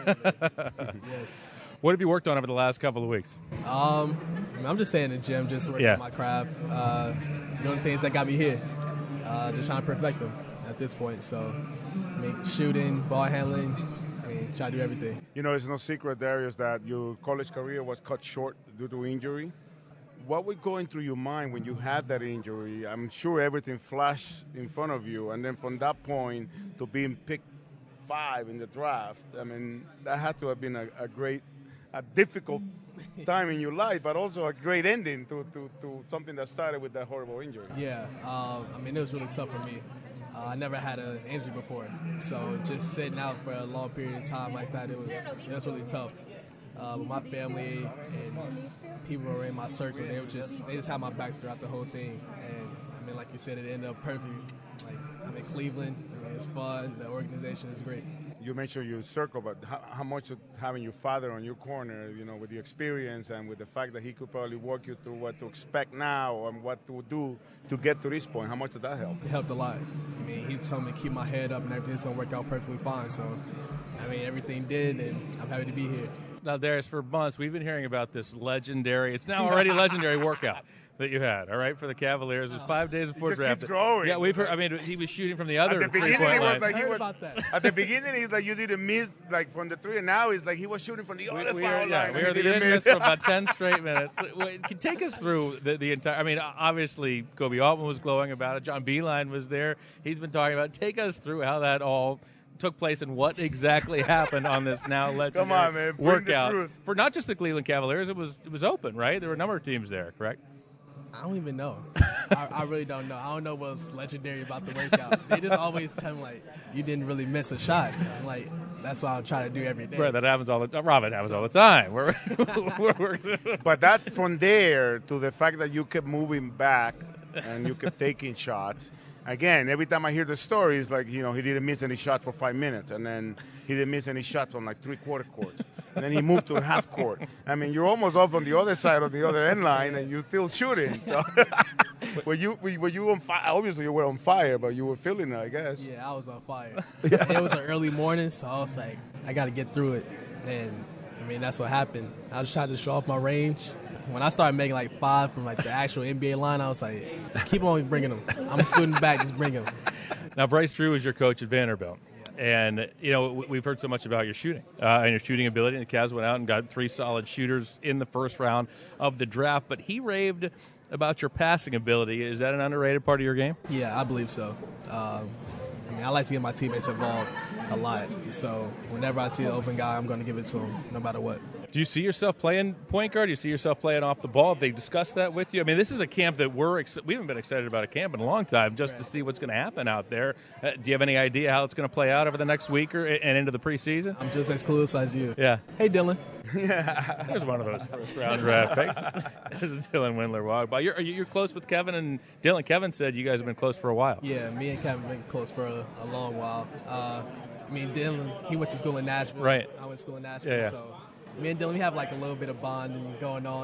Yes. What have you worked on over the last couple of weeks? Um, I'm just staying in the gym, just working yeah. on my craft, uh, doing the things that got me here, uh, just trying to perfect them at this point. So, I mean, shooting, ball handling, I mean, try to do everything. You know, it's no secret, Darius, that your college career was cut short due to injury. What was going through your mind when you had that injury? I'm sure everything flashed in front of you, and then from that point to being picked five in the draft, I mean, that had to have been a, a great, a difficult time in your life, but also a great ending to, to, to something that started with that horrible injury. Yeah, um, I mean, it was really tough for me. Uh, I never had an injury before, so just sitting out for a long period of time like that, it was it was really tough. Uh, but my family and people who were in my circle, they were just they just had my back throughout the whole thing. And I mean, like you said, it ended up perfect. Like I'm in Cleveland, I mean, it's fun. The organization is great. You mentioned your circle, but how, how much of having your father on your corner, you know, with your experience and with the fact that he could probably walk you through what to expect now and what to do to get to this point, how much did that help? It helped a lot. I mean, he told me to keep my head up and everything's going to work out perfectly fine. So, I mean, everything did, and I'm happy to be here. Now, Darius, for months, we've been hearing about this legendary, it's now already legendary workout that you had, all right, for the Cavaliers. It was five days before it just draft. Keeps growing. Yeah, we've heard, I mean, he was shooting from the other at the three-point beginning, line. Was like he was, about that. At the beginning, he's like, you didn't miss, like, from the three, and now he's like, he was shooting from the we, other we foul are, yeah, line. we are the in for about ten straight minutes. Take us through the, the entire, I mean, obviously, Kobe Altman was glowing about it. John Beilein was there. He's been talking about it. Take us through how that all took place and what exactly happened on this now legendary Come on, man. Bring workout the truth. for not just the Cleveland Cavaliers. It was it was open, right? There were a number of teams there, correct? I don't even know. I, I really don't know. I don't know what's legendary about the workout. They just always tell me, like, you didn't really miss a shot. I'm like, that's what I'm trying to do every day. Right, that happens all the time. Robin happens all the time. We're, we're, we're But that from there to the fact that you kept moving back and you kept taking shots. Again, every time I hear the story, it's like, you know, he didn't miss any shot for five minutes, and then he didn't miss any shots on like three-quarter courts. And then he moved to half court. I mean, you're almost off on the other side of the other end line, and you're still shooting. So, were you were you on fire? Obviously, you were on fire, but you were feeling it, I guess. Yeah, I was on fire. It was an early morning, so I was like, I got to get through it. And, I mean, that's what happened. I was trying to show off my range. When I started making like five from like the actual N B A line, I was like, keep on bringing them. I'm a student back, just bring them. Now, Bryce Drew is your coach at Vanderbilt. And, you know, we've heard so much about your shooting uh, and your shooting ability. And the Cavs went out and got three solid shooters in the first round of the draft. But he raved about your passing ability. Is that an underrated part of your game? Yeah, I believe so. Um, I mean, I like to get my teammates involved a lot. So whenever I see an open guy, I'm going to give it to him no matter what. Do you see yourself playing point guard? Do you see yourself playing off the ball? Have they discussed that with you? I mean, this is a camp that we're ex- we haven't been excited about a camp in a long time, just right. to see what's going to happen out there. Uh, do you have any idea how it's going to play out over the next week or and into the preseason? I'm just as clueless as you. Yeah. Hey, Dylan. Yeah. There's one of those first round draft picks. This is Dylan Windler walk by. You're you're close with Kevin and Dylan. Kevin said you guys have been close for a while. Yeah, me and Kevin have been close for a, a long while. Uh, I mean, Dylan, he went to school in Nashville. Right. I went to school in Nashville, yeah, yeah. so me and Dylan, we have like a little bit of bonding going on.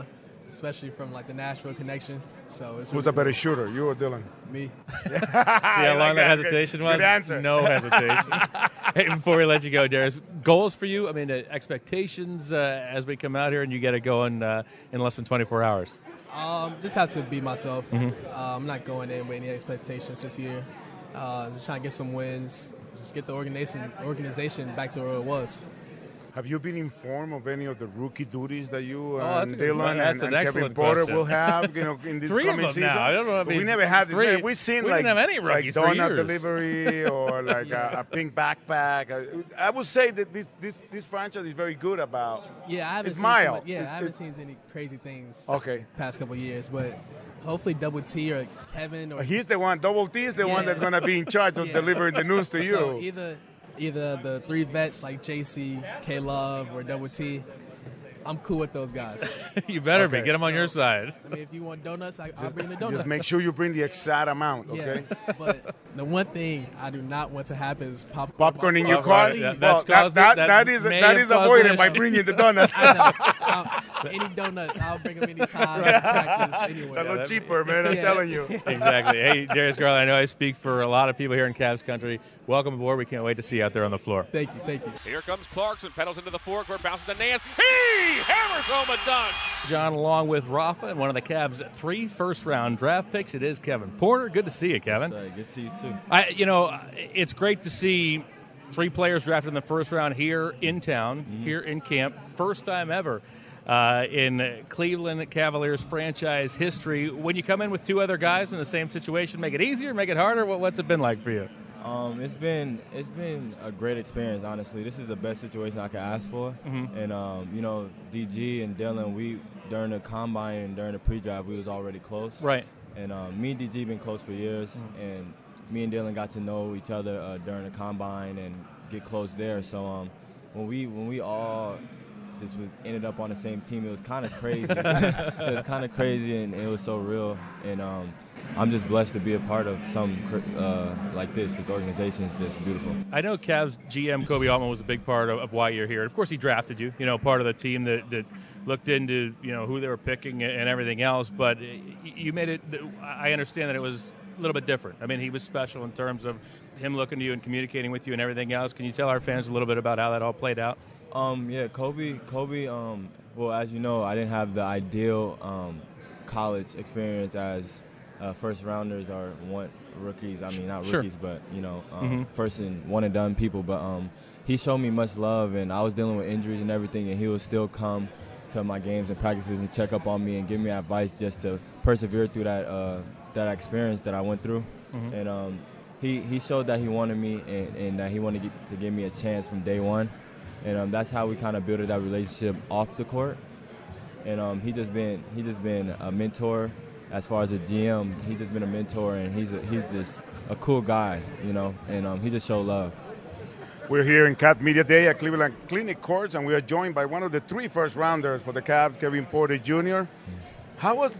especially from like the Nashville connection. So it's Who's really a better cool. shooter, you or Dylan? Me. See how long that hesitation was? Good answer. No hesitation. Hey, before we let you go, Darius, goals for you? I mean, uh, expectations uh, as we come out here and you get it going uh, in less than twenty-four hours. Um, just have to be myself. Mhm. Uh, I'm not going in with any expectations this year. Uh, just trying to get some wins. Just get the organization organization back to where it was. Have you been informed of any of the rookie duties that you Oh, and that's a good Dylan one. and, That's an and Kevin excellent Porter question. will have, you know, in this Three of coming them season? now. I don't know, I But we mean, never had three. this. We've seen We like didn't have any like rookies for donut years. delivery or like a, a pink backpack. Uh, I would say that this this this franchise is very good about. Yeah, I haven't it's seen mild. so much- yeah, It- I haven't it- seen any crazy things. Okay. Past couple of years, but hopefully Double T or Kevin or He's the one. Double T is the one Yeah. that's going to be in charge of Yeah. delivering the news to you. So either either the three vets like J C, K Love, or Double T. I'm cool with those guys. You better be. Okay. Get them on your side. I mean, if you want donuts, I, I'll bring the donuts. Just make sure you bring the exact amount, okay? Yeah, but the one thing I do not want to happen is popcorn. Popcorn in your Popcorn. car? Please. Well, that, that, that is, that is avoided by bringing the donuts. I know. I'll- any donuts, I'll bring them anytime. Practice, anywhere. It's a little cheaper, man, I'm Yeah. telling you. Exactly. Hey, Darius Garland, I know I speak for a lot of people here in Cavs country. Welcome aboard. We can't wait to see you out there on the floor. Thank you, thank you. Here comes Clarkson, pedals into the forecourt, bounces to Nance. He hammers home a dunk. John, along with Rafa and one of the Cavs' three first-round draft picks, it is Kevin Porter. Good to see you, Kevin. Sorry, good to see you too. I, you know, it's great to see three players drafted in the first round here in town, Mm-hmm. here in camp. First time ever uh, in Cleveland Cavaliers franchise history. When you come in with two other guys in the same situation, make it easier, make it harder? What, what's it been like for you? Um, it's been it's been a great experience, honestly. This is the best situation I could ask for. Mhm. And um, you know, D G and Dylan, we during the combine and during the pre-draft, we was already close. Right. And um, me and D G been close for years, and me and Dylan got to know each other uh, during the combine and get close there. So um, when we when we all just was ended up on the same team, it was kind of crazy. It was kind of crazy, and it was so real. And um, I'm just blessed to be a part of something cr- uh, like this. This organization is just beautiful. I know Cavs G M Kobe Altman was a big part of, of why you're here. Of course, he drafted you, you know, part of the team that, that looked into, you know, who they were picking and everything else. But you made it, I understand that it was a little bit different. I mean, he was special in terms of him looking to you and communicating with you and everything else. Can you tell our fans a little bit about how that all played out? Um, yeah, Kobe, Kobe, um, well, as you know, I didn't have the ideal um, college experience as uh, first rounders or one rookies. I mean, not Sure. rookies, but, you know, um, Mhm. first and one and done people. But um, he showed me much love, and I was dealing with injuries and everything, and he would still come to my games and practices and check up on me and give me advice just to persevere through that uh, that experience that I went through. Mhm. And um, he, he showed that he wanted me and, and that he wanted to, get, to give me a chance from day one. And um, that's how we kind of built that relationship off the court. And um, he just been he just been a mentor as far as a G M. He's just been a mentor, and he's a, he's just a cool guy, you know. And um, he just showed love. We're here in Cavs Media Day at Cleveland Clinic Courts, and we are joined by one of the three first rounders for the Cavs, Kevin Porter Junior How was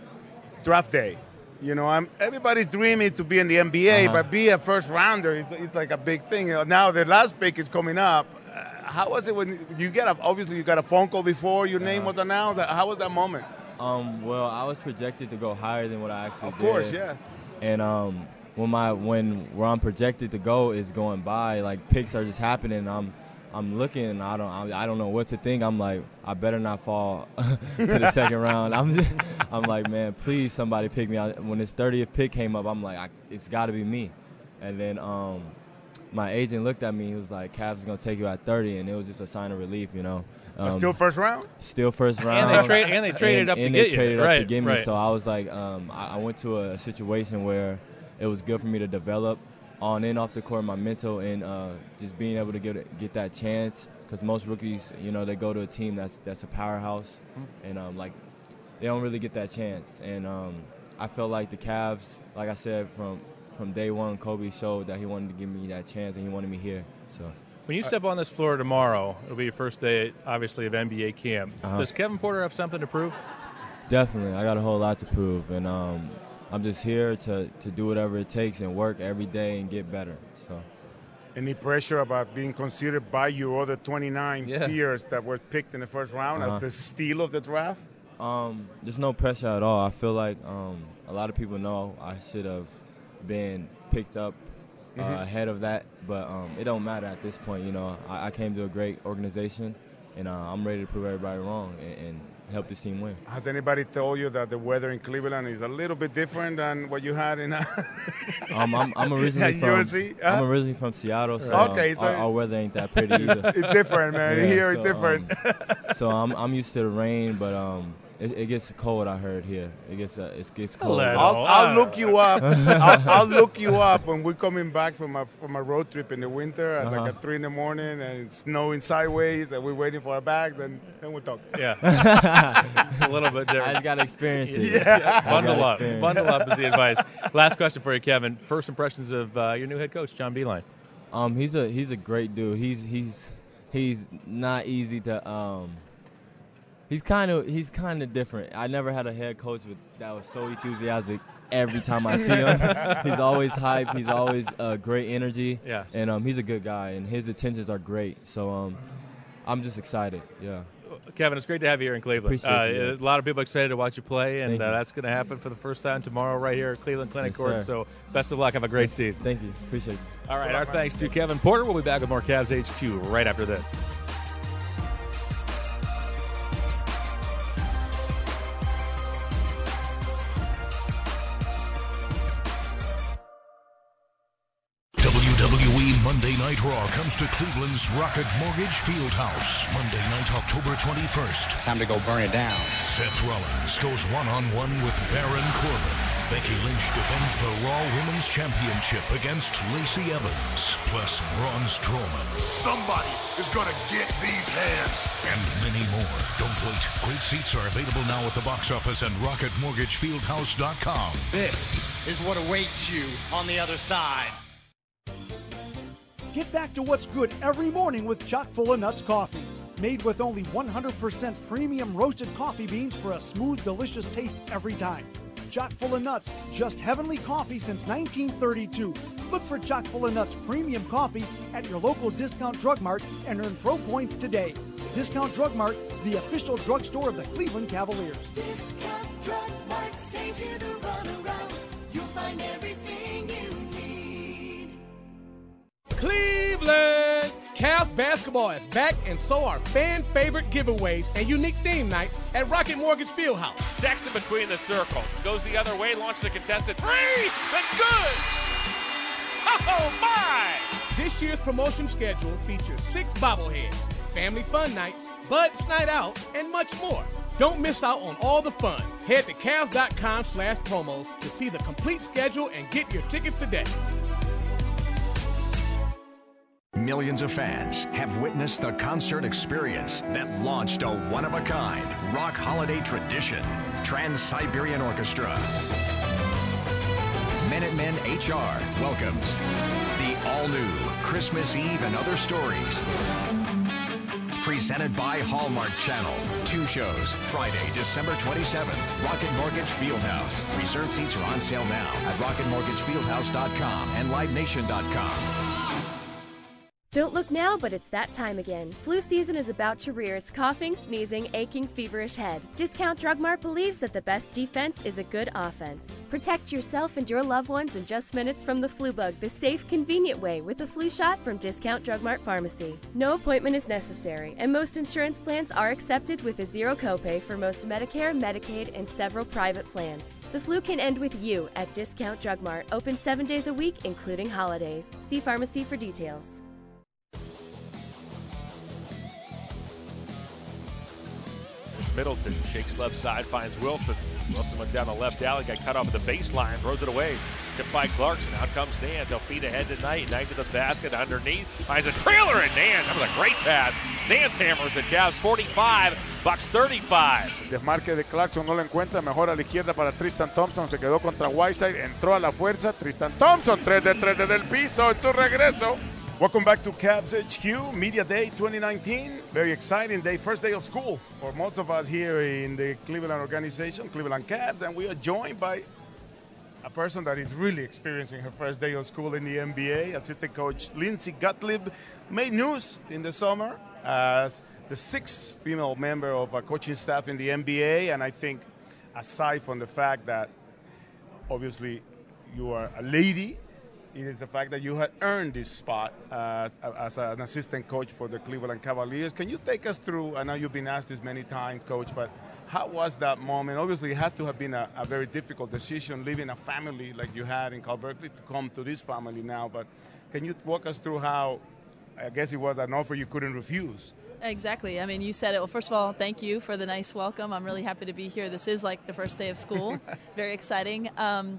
draft day? You know, I'm, everybody's dreaming to be in the N B A, Uh-huh. but be a first rounder is it's like a big thing. You know, now the last pick is coming up. Uh, how was it when you get a, obviously you got a phone call before your name was announced? How was that moment? Um, well, I was projected to go higher than what I actually Of did. course, yes. And um, when my when where I'm projected to go is going by, like picks are just happening. And I'm I'm looking, and I don't I, I don't know what to think. I'm like, I better not fall to the second round. I'm just I'm like, man, please somebody pick me out. When this thirtieth pick came up, I'm like, I, it's got to be me. And then um, my agent looked at me. He was like, Cavs is gonna take you at thirty, and it was just a sign of relief, you know. Um, still first round? Still first And round. they trade- and they traded up to and get they you. traded up Right, to get me. right. So I was like, um, I, I went to a situation where it was good for me to develop on and off the court, my mental, and uh, just being able to get get that chance. Because most rookies, you know, they go to a team that's that's a powerhouse, and um, like they don't really get that chance. And um, I felt like the Cavs, like I said, from from day one, Kobe showed that he wanted to give me that chance, and he wanted me here. So. When you step on this floor tomorrow, it'll be your first day, obviously, of N B A camp. Uh-huh. Does Kevin Porter have something to prove? Definitely. I got a whole lot to prove, and um, I'm just here to, to do whatever it takes and work every day and get better. So, Any pressure about being considered by your other twenty-nine Yeah. peers that were picked in the first round Uh-huh. as the steal of the draft? Um, there's no pressure at all. I feel like um, a lot of people know I should have been picked up uh, Mhm. ahead of that, but um, it don't matter at this point. You know, I, I came to a great organization, and uh, I'm ready to prove everybody wrong and, and help this team win. Has anybody told you that the weather in Cleveland is a little bit different than what you had in? Um, I'm, I'm originally At from U S C? Huh? I'm originally from Seattle, so Okay, um, so- our, our weather ain't that pretty either. It's different, man. Here it's different. um, so I'm I'm used to the rain, but um, it, it gets cold. I heard here it gets uh, it gets cold. I'll, I'll look you up. I'll, I'll look you up when we're coming back from a from a road trip in the winter at Uh-huh. like at three in the morning and it's snowing sideways and we're waiting for our bags and then we'll talk. Yeah. It's a little bit different. I just got to experience it. Yeah. I just Bundle gotta up. experience. Bundle up is the advice. Last question for you, Kevin. First impressions of uh, your new head coach, John Beilein. Um, he's a he's a great dude. He's he's he's not easy to um. He's kind of he's kind of different. I never had a head coach with, that was so enthusiastic every time I see him. He's always hype. He's always uh, great energy. Yeah. And um, he's a good guy, and his intentions are great. So um, I'm just excited. Yeah. Kevin, it's great to have you here in Cleveland. Appreciate uh, you, a lot of people excited to watch you play, and Thank uh, you. that's going to happen for the first time tomorrow right here at Cleveland Clinic Yes, Court. sir. So best of luck. Have a great season. Thank you. Appreciate you. All right, our thanks to Kevin Porter. We'll be back with more Cavs H Q right after this. W W E Monday Night Raw comes to Cleveland's Rocket Mortgage Fieldhouse Monday night, October twenty-first. Time to go burn it down. Seth Rollins goes one-on-one with Baron Corbin. Becky Lynch defends the Raw Women's Championship against Lacey Evans, plus Braun Strowman. Somebody is gonna get these hands. And many more. Don't wait. Great seats are available now at the box office and rocket mortgage fieldhouse dot com. This is what awaits you on the other side. Get back to what's good every morning with Chock full of Nuts coffee. Made with only one hundred percent premium roasted coffee beans for a smooth, delicious taste every time. Chock full of Nuts, just heavenly coffee since nineteen thirty-two. Look for Chock full of Nuts premium coffee at your local Discount Drug Mart and earn pro points today. Discount Drug Mart, the official drugstore of the Cleveland Cavaliers. Discount Drug Mart saves you the runaround. You'll find everything you need. Cleveland! Cavs basketball is back, and so are fan favorite giveaways and unique theme nights at Rocket Mortgage Fieldhouse. Sexton between the circles. Goes the other way, launches a contested three. That's good. Oh, my. This year's promotion schedule features six bobbleheads, family fun nights, Buds Night Out, and much more. Don't miss out on all the fun. Head to Cavs dot com slash promos to see the complete schedule and get your tickets today. Millions of fans have witnessed the concert experience that launched a one-of-a-kind rock holiday tradition, Trans-Siberian Orchestra. Minutemen H R welcomes the all-new Christmas Eve and Other Stories. Presented by Hallmark Channel. Two shows, Friday, December twenty-seventh, Rocket Mortgage Fieldhouse. Reserved seats are on sale now at rocket mortgage fieldhouse dot com and live nation dot com. Don't look now, but it's that time again. Flu season is about to rear its coughing, sneezing, aching, feverish head. Discount Drug Mart believes that the best defense is a good offense. Protect yourself and your loved ones in just minutes from the flu bug the safe, convenient way with a flu shot from Discount Drug Mart Pharmacy. No appointment is necessary, and most insurance plans are accepted with a zero copay for most Medicare, Medicaid, and several private plans. The flu can end with you at Discount Drug Mart, open seven days a week, including holidays. See pharmacy for details. Middleton shakes left side, finds Wilson. Wilson went down the left alley, got cut off at the baseline, throws it away. Tipped by Clarkson. Out comes Nance. He'll feed ahead tonight. Knight to the basket underneath. Finds a trailer and Nance. That was a great pass. Nance hammers it. Cavs forty-five, Bucks thirty-five. El desmarque de Clarkson no lo encuentra. Mejor a la izquierda para Tristan Thompson. Se quedó contra Whiteside. Entró a la fuerza. Tristan Thompson. tres de tres desde el piso en su regreso. Welcome back to Cavs H Q, Media Day twenty nineteen. Very exciting day, first day of school for most of us here in the Cleveland organization, Cleveland Cavs, and we are joined by a person that is really experiencing her first day of school in the N B A. Assistant coach Lindsey Gottlieb made news in the summer as the sixth female member of a coaching staff in the N B A, and I think aside from the fact that obviously you are a lady, it is the fact that you had earned this spot as, as an assistant coach for the Cleveland Cavaliers. Can you take us through, I know you've been asked this many times, Coach, but how was that moment? Obviously, it had to have been a, a very difficult decision, leaving a family like you had in Cal Berkeley to come to this family now, but can you walk us through how, I guess it was an offer you couldn't refuse? Exactly. I mean, you said it. Well, first of all, thank you for the nice welcome. I'm really happy to be here. This is like the first day of school. Very exciting. Um,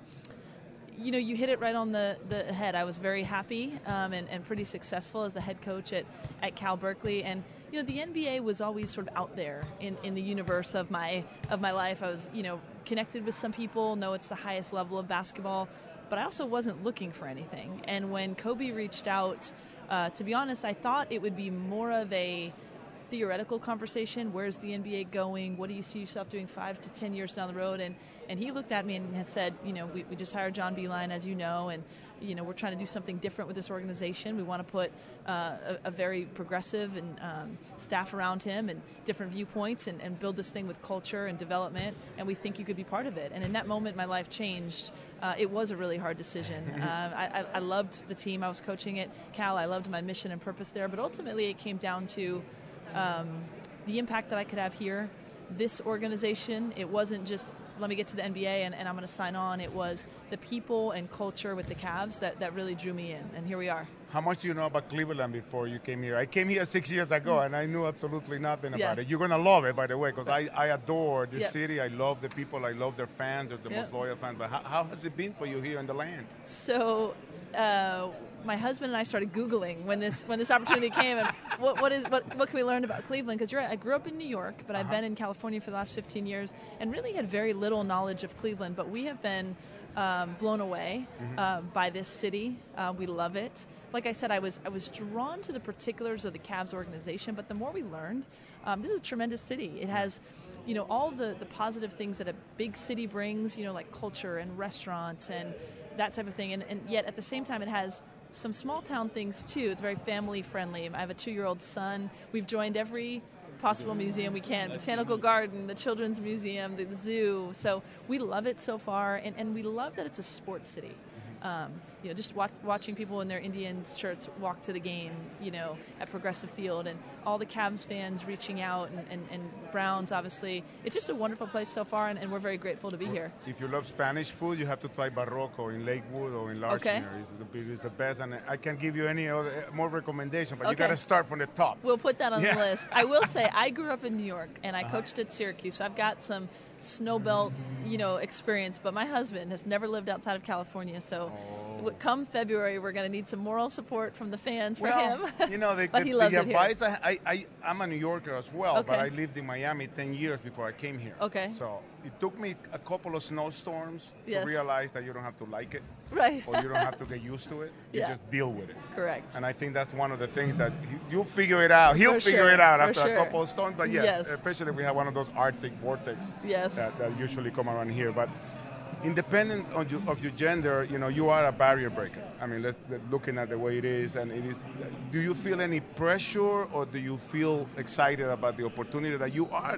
you know, you hit it right on the, the head. I was very happy um, and, and pretty successful as the head coach at, at Cal Berkeley. And, you know, the N B A was always sort of out there in, in the universe of my of my life. I was, you know, connected with some people, know it's the highest level of basketball, but I also wasn't looking for anything. And when Kobe reached out, uh, to be honest, I thought it would be more of a theoretical conversation. Where's the N B A going? What do you see yourself doing five to ten years down the road? And and he looked at me and has said, you know, we, we just hired John Beilein, as you know, and you know we're trying to do something different with this organization. We want to put uh, a, a very progressive and um, staff around him and different viewpoints and, and build this thing with culture and development. And we think you could be part of it. And in that moment, my life changed. Uh, it was a really hard decision. Uh, I, I loved the team I was coaching at Cal. I loved my mission and purpose there. But ultimately, it came down to Um, the impact that I could have here. This organization, it wasn't just let me get to the N B A and, and I'm going to sign on. It was the people and culture with the Cavs that, that really drew me in, and here we are. How much do you know about Cleveland before you came here? I came here six years ago, and I knew absolutely nothing about Yeah. it. You're going to love it, by the way, because I, I adore this Yeah. city. I love the people. I love their fans. They're the Yeah. most loyal fans. But how, how has it been for you here in the land? So uh, my husband and I started Googling when this when this opportunity came. And what what is what what can we learn about Cleveland? Because you're right, I grew up in New York, but I've Uh-huh. been in California for the last fifteen years, and really had very little knowledge of Cleveland. But we have been um, blown away Mhm. uh, by this city. Uh, we love it. Like I said, I was I was drawn to the particulars of the Cavs organization, but the more we learned, um, this is a tremendous city. It has, you know, all the, the positive things that a big city brings, you know, like culture and restaurants and that type of thing. And, and yet at the same time, it has some small town things too. It's very family friendly. I have a two-year-old son. We've joined every possible museum we can, Botanical Garden, the Children's Museum, the zoo. So we love it so far, and, and we love that it's a sports city. Um, you know, just watch, watching people in their Indians shirts walk to the game, you know, at Progressive Field, and all the Cavs fans reaching out, and, and, and Browns, obviously. It's just a wonderful place so far, and, and we're very grateful to be here. If you love Spanish food, you have to try Barroco in Lakewood or in Larchmere. Okay. It's, the, it's the best, and I can't give you any other more recommendation, but you Okay. got to start from the top. We'll put that on Yeah. the list. I will say, I grew up in New York, and I Uh-huh. coached at Syracuse, so I've got some snow belt, you know, experience. But my husband has never lived outside of California, so w come February, we're going to need some moral support from the fans for Well, him. you know, the, but the, he loves the it here. advice, I, I, I, I'm a New Yorker as well, but Okay. I lived in Miami ten years before I came here. Okay. So it took me a couple of snowstorms Yes. to realize that you don't have to like it. Right. Or you don't have to get used to it. You Yeah. just deal with it. Correct. And I think that's one of the things that he, you'll figure it out. He'll For figure sure, it out for after sure. a couple of storms. But yes, Yes. especially if we have one of those Arctic vortex Yes. that, that usually come around here. But independent of your, of your gender, you know, you are a barrier breaker. I mean, let's looking at the way it is, and it is. Do you feel any pressure, or do you feel excited about the opportunity that you are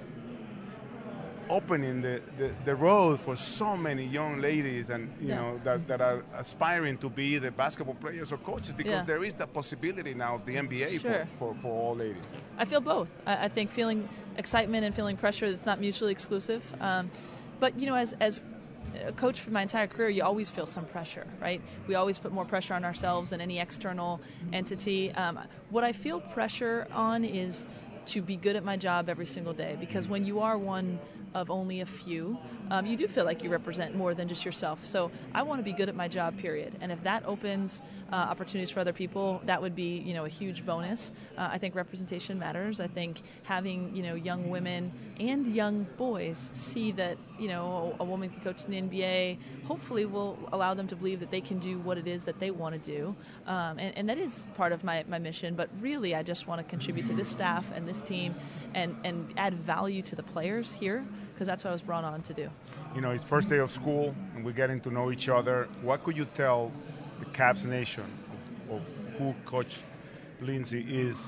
opening the, the, the road for so many young ladies and you Yeah. know that, that are aspiring to be the basketball players or coaches, because Yeah. there is the possibility now of the N B A Sure. for, for, for all ladies. I feel both. I, I think feeling excitement and feeling pressure, it's not mutually exclusive. Um, but, you know, as, as a coach for my entire career, you always feel some pressure, right? We always put more pressure on ourselves than any external entity. Um, what I feel pressure on is to be good at my job every single day, because when you are one of only a few, um, you do feel like you represent more than just yourself. So I want to be good at my job, period. And if that opens uh, opportunities for other people, that would be, you know, a huge bonus. Uh, I think representation matters. I think having, you know, young women and young boys see that, you know, a, a woman can coach in the N B A, hopefully will allow them to believe that they can do what it is that they want to do. Um, and, and that is part of my, my mission. But really, I just want to contribute to this staff and this team and, and add value to the players here, because that's what I was brought on to do. You know, it's first day of school, and we're getting to know each other. What could you tell the Cavs Nation of, of who Coach Lindsay is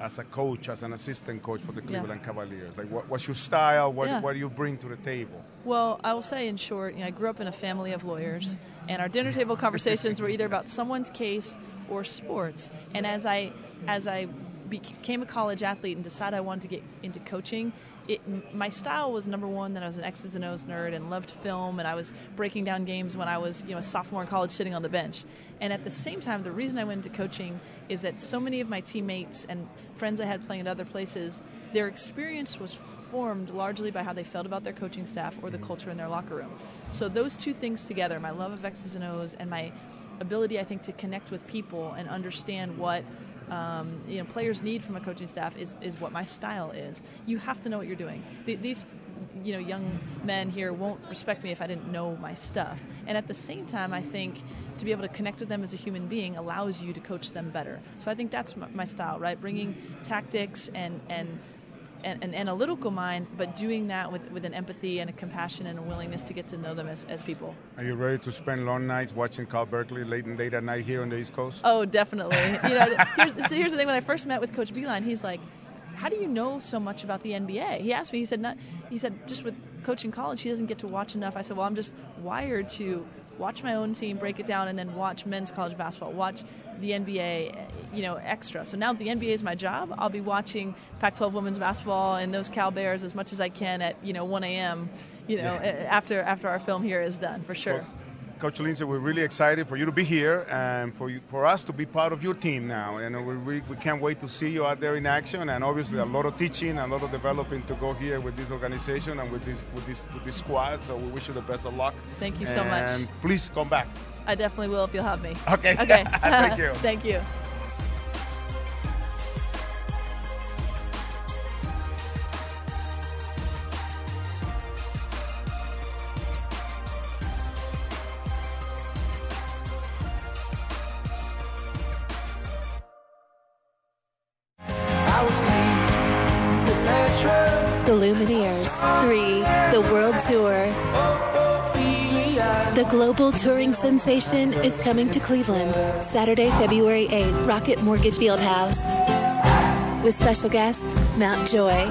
as a coach, as an assistant coach for the Cleveland yeah. Cavaliers? Like, what, what's your style? What, yeah. what do you bring to the table? Well, I will say in short, you know, I grew up in a family of lawyers, and our dinner table conversations were either about someone's case or sports. And as I, as I became a college athlete and decided I wanted to get into coaching, it, my style was, number one, that I was an X's and O's nerd and loved film, and I was breaking down games when I was, you know, a sophomore in college sitting on the bench. And at the same time, the reason I went into coaching is that so many of my teammates and friends I had playing at other places, their experience was formed largely by how they felt about their coaching staff or the culture in their locker room. So those two things together, my love of X's and O's and my ability, I think, to connect with people and understand what Um, you know, players need from a coaching staff is, is what my style is. You have to know what you're doing. The, these, you know, young men here won't respect me if I didn't know my stuff. And at the same time, I think to be able to connect with them as a human being allows you to coach them better. So I think that's my, my style, right? Bringing tactics and and and an analytical mind, but doing that with, with an empathy and a compassion and a willingness to get to know them as, as people. Are you ready to spend long nights watching Carl Berkeley late and late at night here on the East Coast? Oh, definitely. You know, here's, so here's the thing. When I first met with Coach Beilein, he's like, "How do you know so much about the N B A?" He asked me. He said, "Not." He said, "Just with coaching college, he doesn't get to watch enough." I said, "Well, I'm just wired to watch my own team, break it down, and then watch men's college basketball, watch the N B A, you know, extra." So now that the N B A is my job, I'll be watching Pac twelve women's basketball and those Cal Bears as much as I can at, you know, one a.m., you know, yeah. after after our film here is done, for sure. Well, Coach Lindsay, we're really excited for you to be here and for you, for us to be part of your team now. And we, we, we can't wait to see you out there in action. And obviously, a lot of teaching, a lot of developing to go here with this organization and with this with this with this squad. So we wish you the best of luck. Thank you so much. And please come back. I definitely will if you'll have me. Okay. Okay. Thank you. Thank you. The Lumineers three, the World Tour. The global touring sensation is coming to Cleveland Saturday, February eighth, Rocket Mortgage Fieldhouse. With special guest, Mount Joy.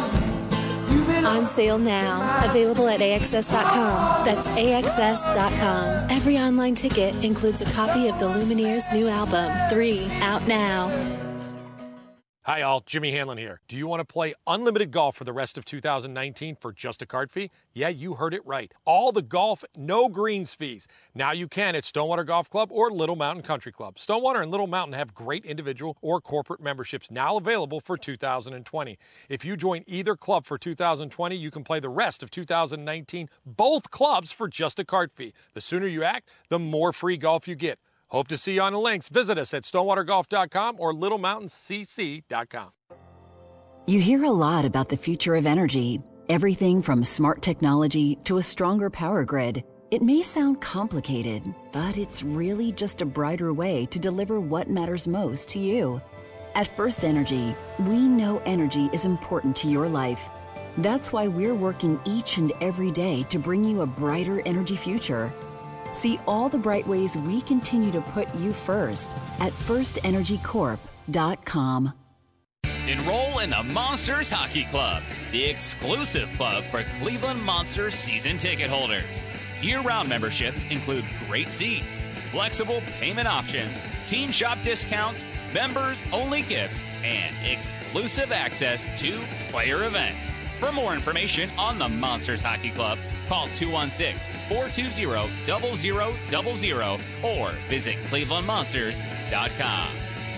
On sale now. Available at A X S dot com. That's A X S dot com. Every online ticket includes a copy of the Lumineers' new album, three, out now. Hi, all. Jimmy Hanlon here. Do you want to play unlimited golf for the rest of two thousand nineteen for just a card fee? Yeah, you heard it right. All the golf, no greens fees. Now you can at Stonewater Golf Club or Little Mountain Country Club. Stonewater and Little Mountain have great individual or corporate memberships now available for two thousand twenty. If you join either club for two thousand twenty, you can play the rest of two thousand nineteen, both clubs for just a card fee. The sooner you act, the more free golf you get. Hope to see you on the links. Visit us at stonewater golf dot com or little mountain c c dot com. You hear a lot about the future of energy. Everything from smart technology to a stronger power grid. It may sound complicated, but it's really just a brighter way to deliver what matters most to you. At First Energy, we know energy is important to your life. That's why we're working each and every day to bring you a brighter energy future. See all the bright ways we continue to put you first at first energy corp dot com. Enroll in the Monsters Hockey Club, the exclusive club for Cleveland Monsters season ticket holders. Year-round memberships include great seats, flexible payment options, team shop discounts, members-only gifts, and exclusive access to player events. For more information on the Monsters Hockey Club, call two one six, four two zero, zero zero zero zero or visit cleveland monsters dot com.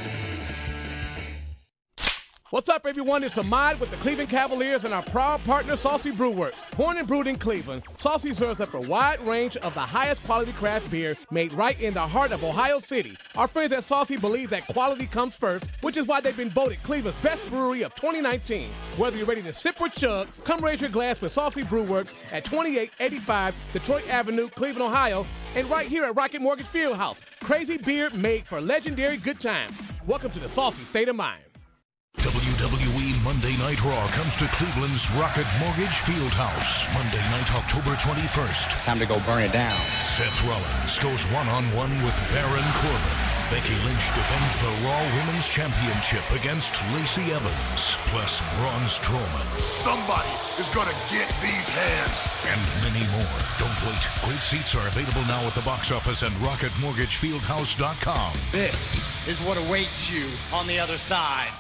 What's up, everyone? It's Ahmad with the Cleveland Cavaliers and our proud partner, Saucy Brewworks. Born and brewed in Cleveland, Saucy serves up a wide range of the highest quality craft beer made right in the heart of Ohio City. Our friends at Saucy believe that quality comes first, which is why they've been voted Cleveland's best brewery of twenty nineteen. Whether you're ready to sip or chug, come raise your glass with Saucy Brewworks at twenty-eight eighty-five Detroit Avenue, Cleveland, Ohio, and right here at Rocket Mortgage Fieldhouse. Crazy beer made for legendary good times. Welcome to the Saucy State of Mind. W W E Monday Night Raw comes to Cleveland's Rocket Mortgage Fieldhouse. Monday night, October twenty-first. Time to go burn it down. Seth Rollins goes one-on-one with Baron Corbin. Becky Lynch defends the Raw Women's Championship against Lacey Evans, plus Braun Strowman. Somebody is gonna get these hands. And many more. Don't wait. Great seats are available now at the box office and rocket mortgage fieldhouse dot com. This is what awaits you on the other side.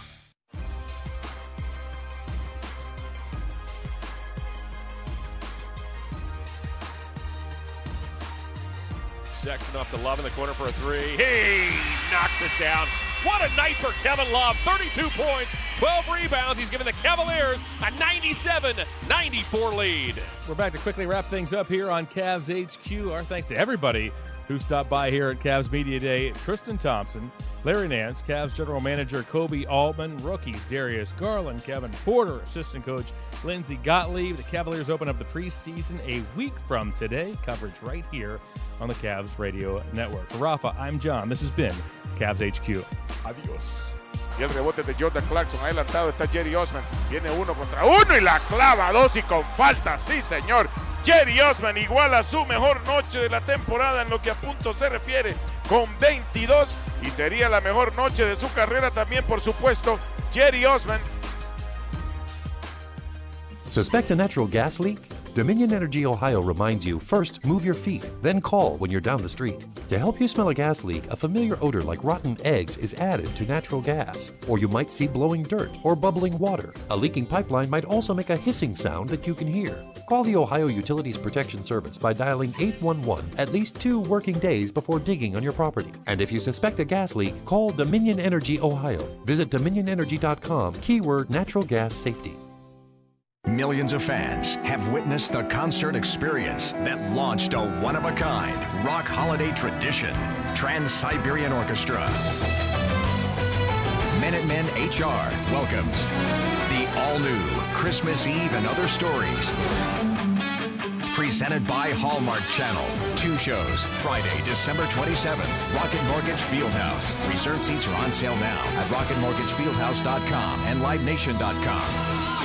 Sexton off to Love in the corner for a three. He knocks it down. What a night for Kevin Love. thirty-two points, twelve rebounds. He's given the Cavaliers a ninety-seven ninety-four lead. We're back to quickly wrap things up here on Cavs H Q. Our thanks to everybody who stopped by here at Cavs Media Day. Tristan Thompson, Larry Nance, Cavs General Manager Kobe Altman, rookies Darius Garland, Kevin Porter, Assistant Coach Lindsey Gottlieb. The Cavaliers open up the preseason a week from today. Coverage right here on the Cavs Radio Network. For Rafa, I'm John. This has been Cavs H Q. Adiós. Y el rebote de Jordan Clarkson. Adelantado está Jerry Osman. Viene uno contra uno y la clava dos y con falta. Sí, señor. Jerry Osman iguala su mejor noche de la temporada en lo que a punto se refiere con veintidós y sería la mejor noche de su carrera también, por supuesto, Jerry Osman. Suspect a natural gas leak? Dominion Energy Ohio reminds you, first move your feet, then call when you're down the street. To help you smell a gas leak, a familiar odor like rotten eggs is added to natural gas. Or you might see blowing dirt or bubbling water. A leaking pipeline might also make a hissing sound that you can hear. Call the Ohio Utilities Protection Service by dialing eight one one at least two working days before digging on your property. And if you suspect a gas leak, call Dominion Energy Ohio. Visit dominion energy dot com, keyword natural gas safety. Millions of fans have witnessed the concert experience that launched a one-of-a-kind rock holiday tradition, Trans-Siberian Orchestra. Minutemen H R welcomes the all-new Christmas Eve and Other Stories. Presented by Hallmark Channel. Two shows, Friday, December twenty-seventh, Rocket Mortgage Fieldhouse. Reserved seats are on sale now at rocket mortgage fieldhouse dot com and live nation dot com.